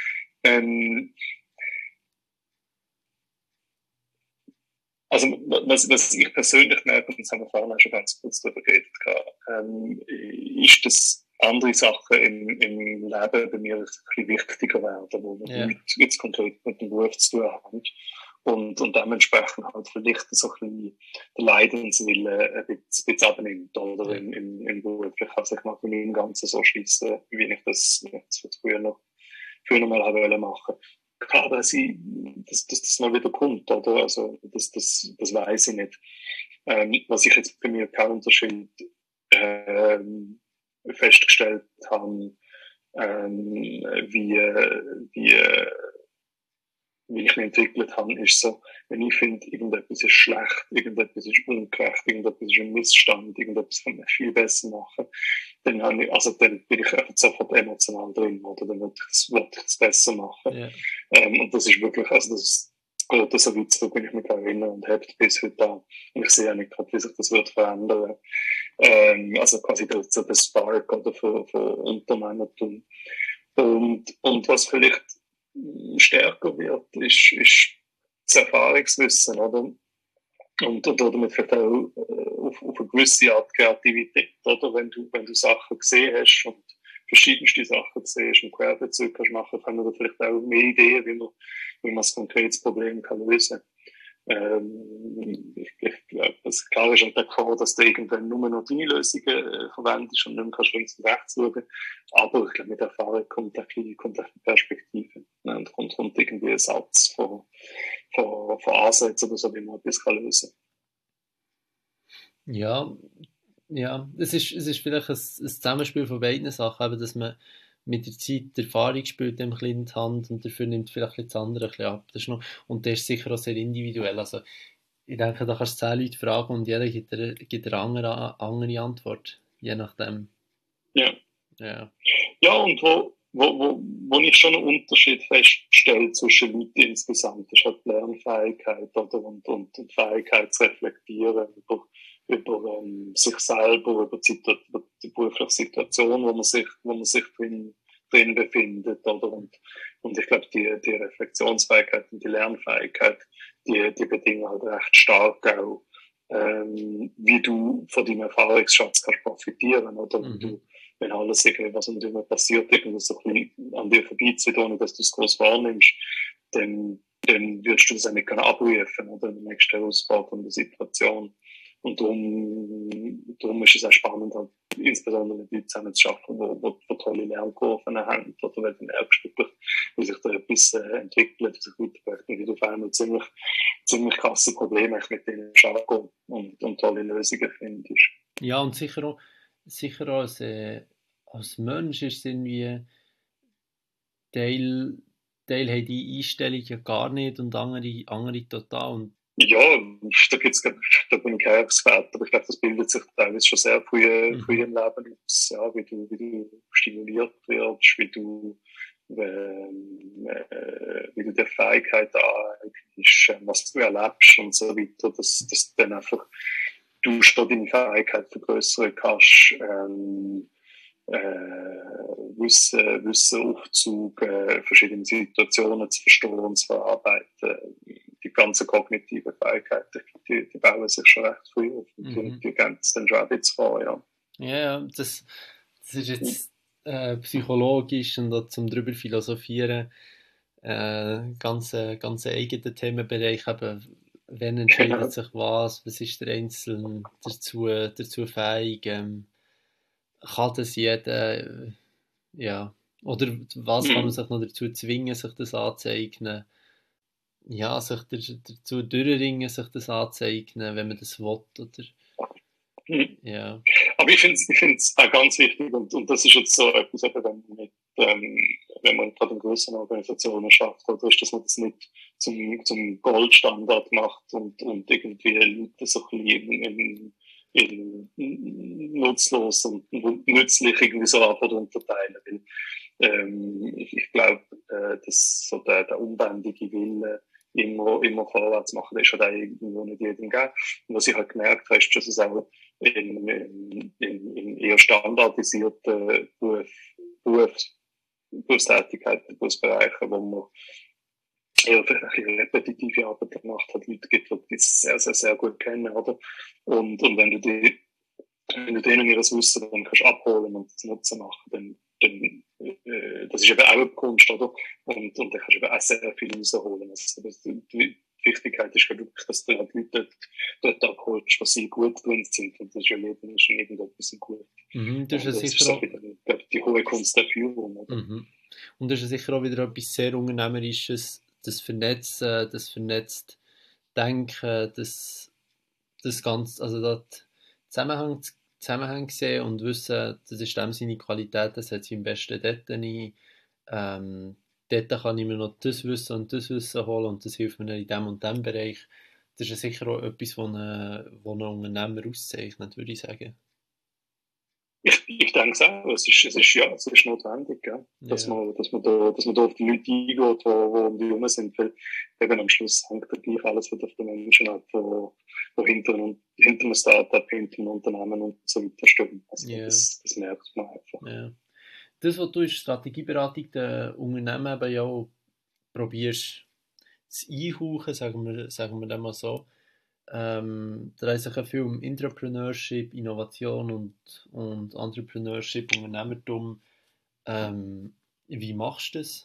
Also, was ich persönlich merke, und das haben wir vorhin auch schon ganz kurz darüber geredet, ist, dass andere Sachen im Leben bei mir ein bisschen wichtiger werden, wo wir jetzt konkret mit dem Beruf zu tun haben. Und dementsprechend halt vielleicht so ein bisschen der Leidenswille ein bisschen abnimmt, oder im Beruf. Ich kann sich mal von dem Ganzen so schließen, wie ich das jetzt früher mal habe machen. Klar, dass das mal wieder kommt, oder? Also, das weiss ich nicht. Was ich jetzt bei mir keinen Unterschied, festgestellt habe, wie ich mich entwickelt habe, ist so, wenn ich finde, irgendetwas ist schlecht, irgendetwas ist ungerecht, irgendetwas ist ein Missstand, irgendetwas kann man viel besser machen, dann bin ich einfach sofort emotional drin, oder dann will ich das besser machen. Yeah. Und das ist wirklich, also das geht so weit zurück, wenn ich mich erinnere und habe bis heute an. Und ich sehe ja nicht gerade, wie sich das wird verändern. Also quasi der Spark oder von Unternehmertum. Und was vielleicht stärker wird, ist das Erfahrungswissen, oder? Und damit vielleicht auch auf eine gewisse Art Kreativität, oder? Wenn du Sachen gesehen hast und verschiedenste Sachen gesehen hast und Querbezüge kannst machen, kann man vielleicht auch mehr Ideen, wie man ein konkretes Problem kann lösen. Ich glaube, das klar ist halt der Call, dass du irgendwann nur noch deine Lösungen verwendest und nicht mehr kannst links und rechts schauen. Aber ich glaube, mit Erfahrung kommt eine Perspektive. Ne? Und kommt irgendwie ein Satz von Ansätzen oder so, wie man etwas lösen kann. Ja, es ist vielleicht ein Zusammenspiel von beiden Sachen, eben, dass man mit der Zeit die Erfahrung spielt dem Kind in die Hand und dafür nimmt vielleicht das andere ein bisschen ab. Das ist noch, und der ist sicher auch sehr individuell. Also ich denke, da kannst du 10 Leute fragen und jeder gibt eine andere Antwort, je nachdem. Ja. Ja, und wo ich schon einen Unterschied feststelle zwischen Leuten insgesamt, ist halt die Lernfähigkeit, oder? Und die Fähigkeit zu reflektieren über sich selber, über die berufliche Situation, wo man sich drin befindet, oder? Und ich glaube, die Reflexionsfähigkeit und die Lernfähigkeit, die bedingen halt recht stark auch, wie du von deinem Erfahrungsschatz kannst profitieren, oder? Wenn alles irgendwie, was um dich passiert, irgendwie so ein bisschen an dir vorbeizieht, ohne dass du es groß wahrnimmst, dann würdest du das auch nicht abrufen, oder? In der nächsten herausfordernden Situation. Und darum ist es auch spannend, halt, insbesondere mit Leuten zusammen zu arbeiten, die tolle Lernkurven haben, oder wenn du merkst, wie sich da etwas entwickelt, wie sich weiterbringt, und wie du auf einmal ziemlich krasse Probleme mit denen schaffst und tolle Lösungen findest. Ja, und sicher auch als Mensch ist es irgendwie Teil haben die Einstellungen gar nicht und andere total. Und ja, da bin ich kein Experte, aber ich glaube, das bildet sich teilweise schon sehr früh im Leben aus, ja, wie du stimuliert wirst, wie du die Fähigkeit aneignest, was du erlebst und so weiter, dass dann einfach du schon deine Fähigkeit vergrößern kannst, Wissen aufzug, verschiedene Situationen zu verstehen und zu verarbeiten. Die ganzen kognitiven Fähigkeiten, die bauen sich schon recht früh auf und die gehen es dann schon ein bisschen vor, ja. Ja, das ist jetzt psychologisch und auch zum drüber philosophieren ganz eigener Themenbereich, eben, wann entscheidet sich was ist der Einzelne dazu fähig, kann das jeder, ja, oder was kann man sich noch dazu zwingen, sich das anzueignen, ja, sich dazu durchringen, sich das anzueignen, wenn man das will, oder? Ja. Aber ich finde es auch ganz wichtig, und das ist jetzt so etwas, wenn man mit wenn man gerade in größeren Organisationen schafft, oder ist, dass man das nicht zum Goldstandard macht und irgendwie Leute so ein bisschen in nutzlos und nützlich irgendwie so einfach unterteilen. Weil, ich glaube, dass so der unbändige Wille, immer vorwärts machen, das ist halt auch irgendwo nicht jedem gegeben. Und was ich halt gemerkt habe, ist, dass es auch in eher standardisierten Berufstätigkeiten, Berufsbereichen, wo man eher vielleicht ein bisschen repetitive Arbeit gemacht hat, Leute gibt, die das sehr, sehr, sehr gut kennen, oder? Und wenn du denen ihres Wissen dann kannst abholen und das Nutzen machen, dann das ist eben auch eine Kunst, oder? Und dann kannst du eben auch sehr viel rausholen. Also, die Wichtigkeit ist wirklich, dass du halt Leute dort abholst, was sie gut drin sind. Und das ist ja jedem schon irgendetwas gut. Das ist ist so wieder die hohe Kunst der Führung, oder? Und das ist sicher auch wieder etwas sehr Unternehmerisches, das Vernetzen, das vernetzt Denken, das Ganze, also dort Zusammenhang sehen und wissen, das ist dem seine Qualität, das hat sie am besten dort nie. Dort kann ich mir noch das Wissen und das Wissen holen und das hilft mir in dem und dem Bereich. Das ist sicher auch etwas, was einen Unternehmer auszeichnet, würde ich sagen. Ich denke es auch. Es ist notwendig, ja? Dass man da auf die Leute eingeht, die um die herum sind, weil eben am Schluss hängt ja gleich alles wieder auf den Menschen ab, wo hinter einem Startup, hinter einem Unternehmen und so weiter stehen. Also das merkt man einfach. Yeah. Das, was du in Strategieberatung den Unternehmen eben ja auch probierst zu einhauchen, sagen wir das mal so. Da dreht sich ja viel um Entrepreneurship, Innovation und Entrepreneurship, Unternehmertum. Wie machst du das?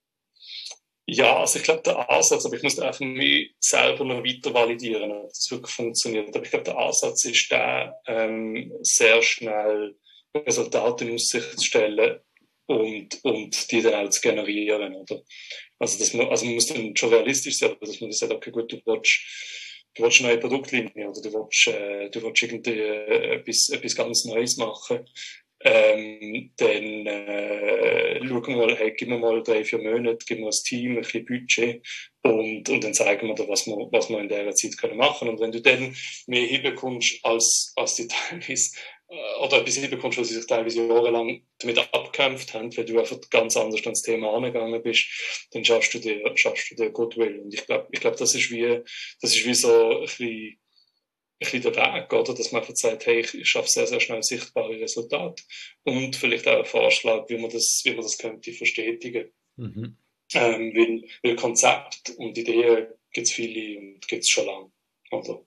Ja, also ich glaube, der Ansatz, aber ich muss einfach mich selber noch weiter validieren, ob das wirklich funktioniert. Aber ich glaube, der Ansatz ist der, sehr schnell Resultate in Aussicht zu stellen und die dann auch zu generieren, oder? Also man muss dann schon realistisch sein, dass man sagt, okay, gut, du willst eine neue Produktlinie oder du willst irgendwie etwas ganz Neues machen. Dann schauen wir mal, hey, gib mir mal 3-4 Monate, gib mir ein Team, ein bisschen Budget und dann zeigen wir dir, was wir in dieser Zeit können machen. Und wenn du dann mehr hinbekommst, als die teilweise, oder etwas hinbekommst, was sie sich teilweise jahrelang damit abgekämpft haben, weil du einfach ganz anders ans Thema angegangen bist, dann schaffst du dir Goodwill. Und ich glaube, das ist wie so ein bisschen der Weg, oder? Dass man einfach sagt, hey, ich schaffe sehr, sehr schnell sichtbare Resultate und vielleicht auch einen Vorschlag, wie man das könnte verstetigen. Weil Konzept und Ideen gibt es viele und gibt es schon lange, oder?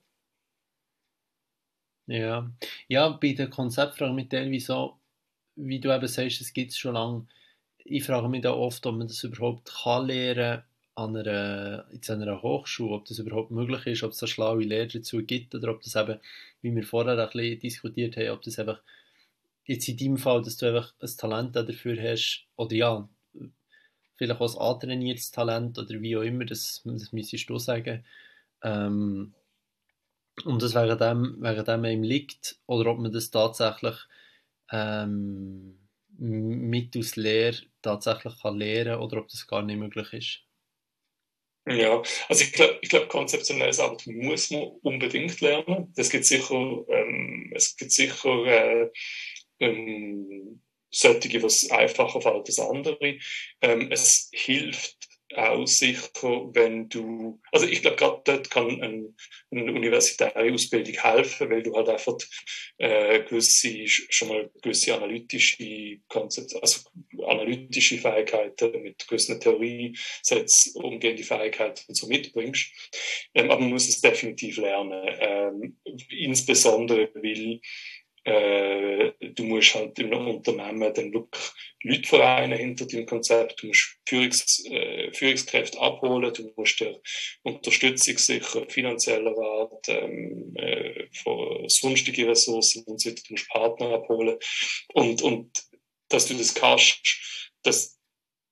Ja, bei der Konzeptfrage mit teilweise so, wie du eben sagst, es gibt es schon lange. Ich frage mich da oft, ob man das überhaupt kann lernen an einer Hochschule, ob das überhaupt möglich ist, ob es da schlaue Lehrer dazu gibt oder ob das eben, wie wir vorher ein bisschen diskutiert haben, ob das einfach jetzt in deinem Fall, dass du einfach ein Talent dafür hast oder ja, vielleicht auch ein antrainiertes Talent oder wie auch immer, das müsstest du sagen. Und das wegen dem ihm liegt oder ob man das tatsächlich mittels Lehre tatsächlich kann lernen oder ob das gar nicht möglich ist. Ja, also ich glaube, konzeptionelles Arbeit muss man unbedingt lernen. Es gibt sicher solche, die es einfacher fällt als andere. Es hilft auch sicher, wenn du, also ich glaube, gerade dort kann eine universitäre Ausbildung helfen, weil du halt einfach schon mal gewisse analytische Konzepte, also analytische Fähigkeiten mit gewissen Theoriesätzen, umgehende Fähigkeiten so mitbringst. Aber man muss es definitiv lernen. Insbesondere, weil du musst halt in einem Unternehmen dann wirklich Leute vereinen hinter dem Konzept, du musst Führungskräfte abholen, du musst dir Unterstützung sichern, finanzieller Art, von sonstigen Ressourcen und so weiter, du musst Partner abholen und dass du das kannst,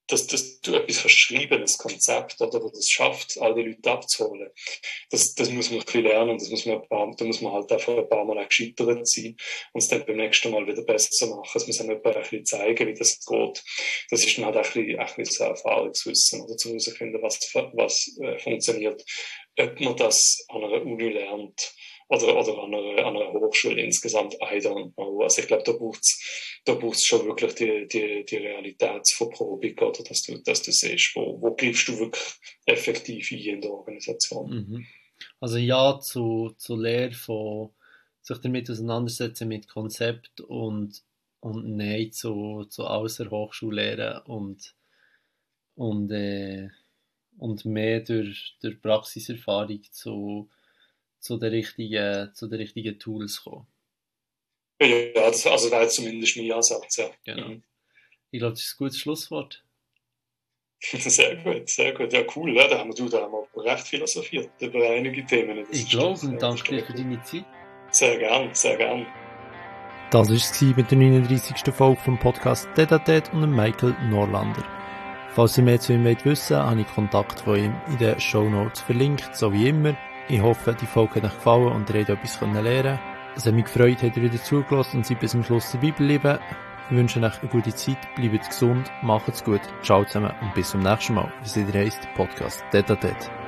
dass du etwas kannst schreiben, ein Konzept, oder, wo das schafft, all die Leute abzuholen. Das muss man ein bisschen lernen, da muss man halt einfach ein paar Mal auch gescheitert sein und es dann beim nächsten Mal wieder besser machen. Es muss einem jemand ein bisschen zeigen, wie das geht. Das ist dann halt ein bisschen so Erfahrungswissen, oder zu herausfinden, was funktioniert. Ob man das an einer Uni lernt, oder an einer Hochschule insgesamt, I don't know. Also ich glaube, da braucht's schon wirklich die Realitätsverprobung, oder dass du siehst, wo greifst du wirklich effektiv ein in der Organisation. Mhm. Also ja zur Lehre von sich damit auseinandersetzen mit Konzept und nein zu außer Hochschullehre und mehr durch Praxiserfahrung zu den richtigen Tools kommen. Ja, das wäre zumindest mein Ansatz, ja. Genau. Ich glaube, das ist ein gutes Schlusswort. Sehr gut. Ja, cool. Ja, da haben wir recht philosophiert über einige Themen. Ich glaube, und danke dir für deine Zeit. Sehr gern. Das war es mit der 39. Folge vom Podcast «Tête-à-Tête» und Michael Norlander. Falls ihr mehr zu ihm wissen wollt, habe ich Kontakt von ihm in den Shownotes verlinkt, so wie immer. Ich hoffe, die Folge hat euch gefallen und ihr habt etwas lernen können. Es hat mich gefreut, habt ihr wieder zugelassen und seid bis zum Schluss dabei geblieben. Ich wünsche euch eine gute Zeit, bleibt gesund, macht's gut, ciao zusammen und bis zum nächsten Mal, wie es wieder heisst, Podcast «Tête-à-Tête».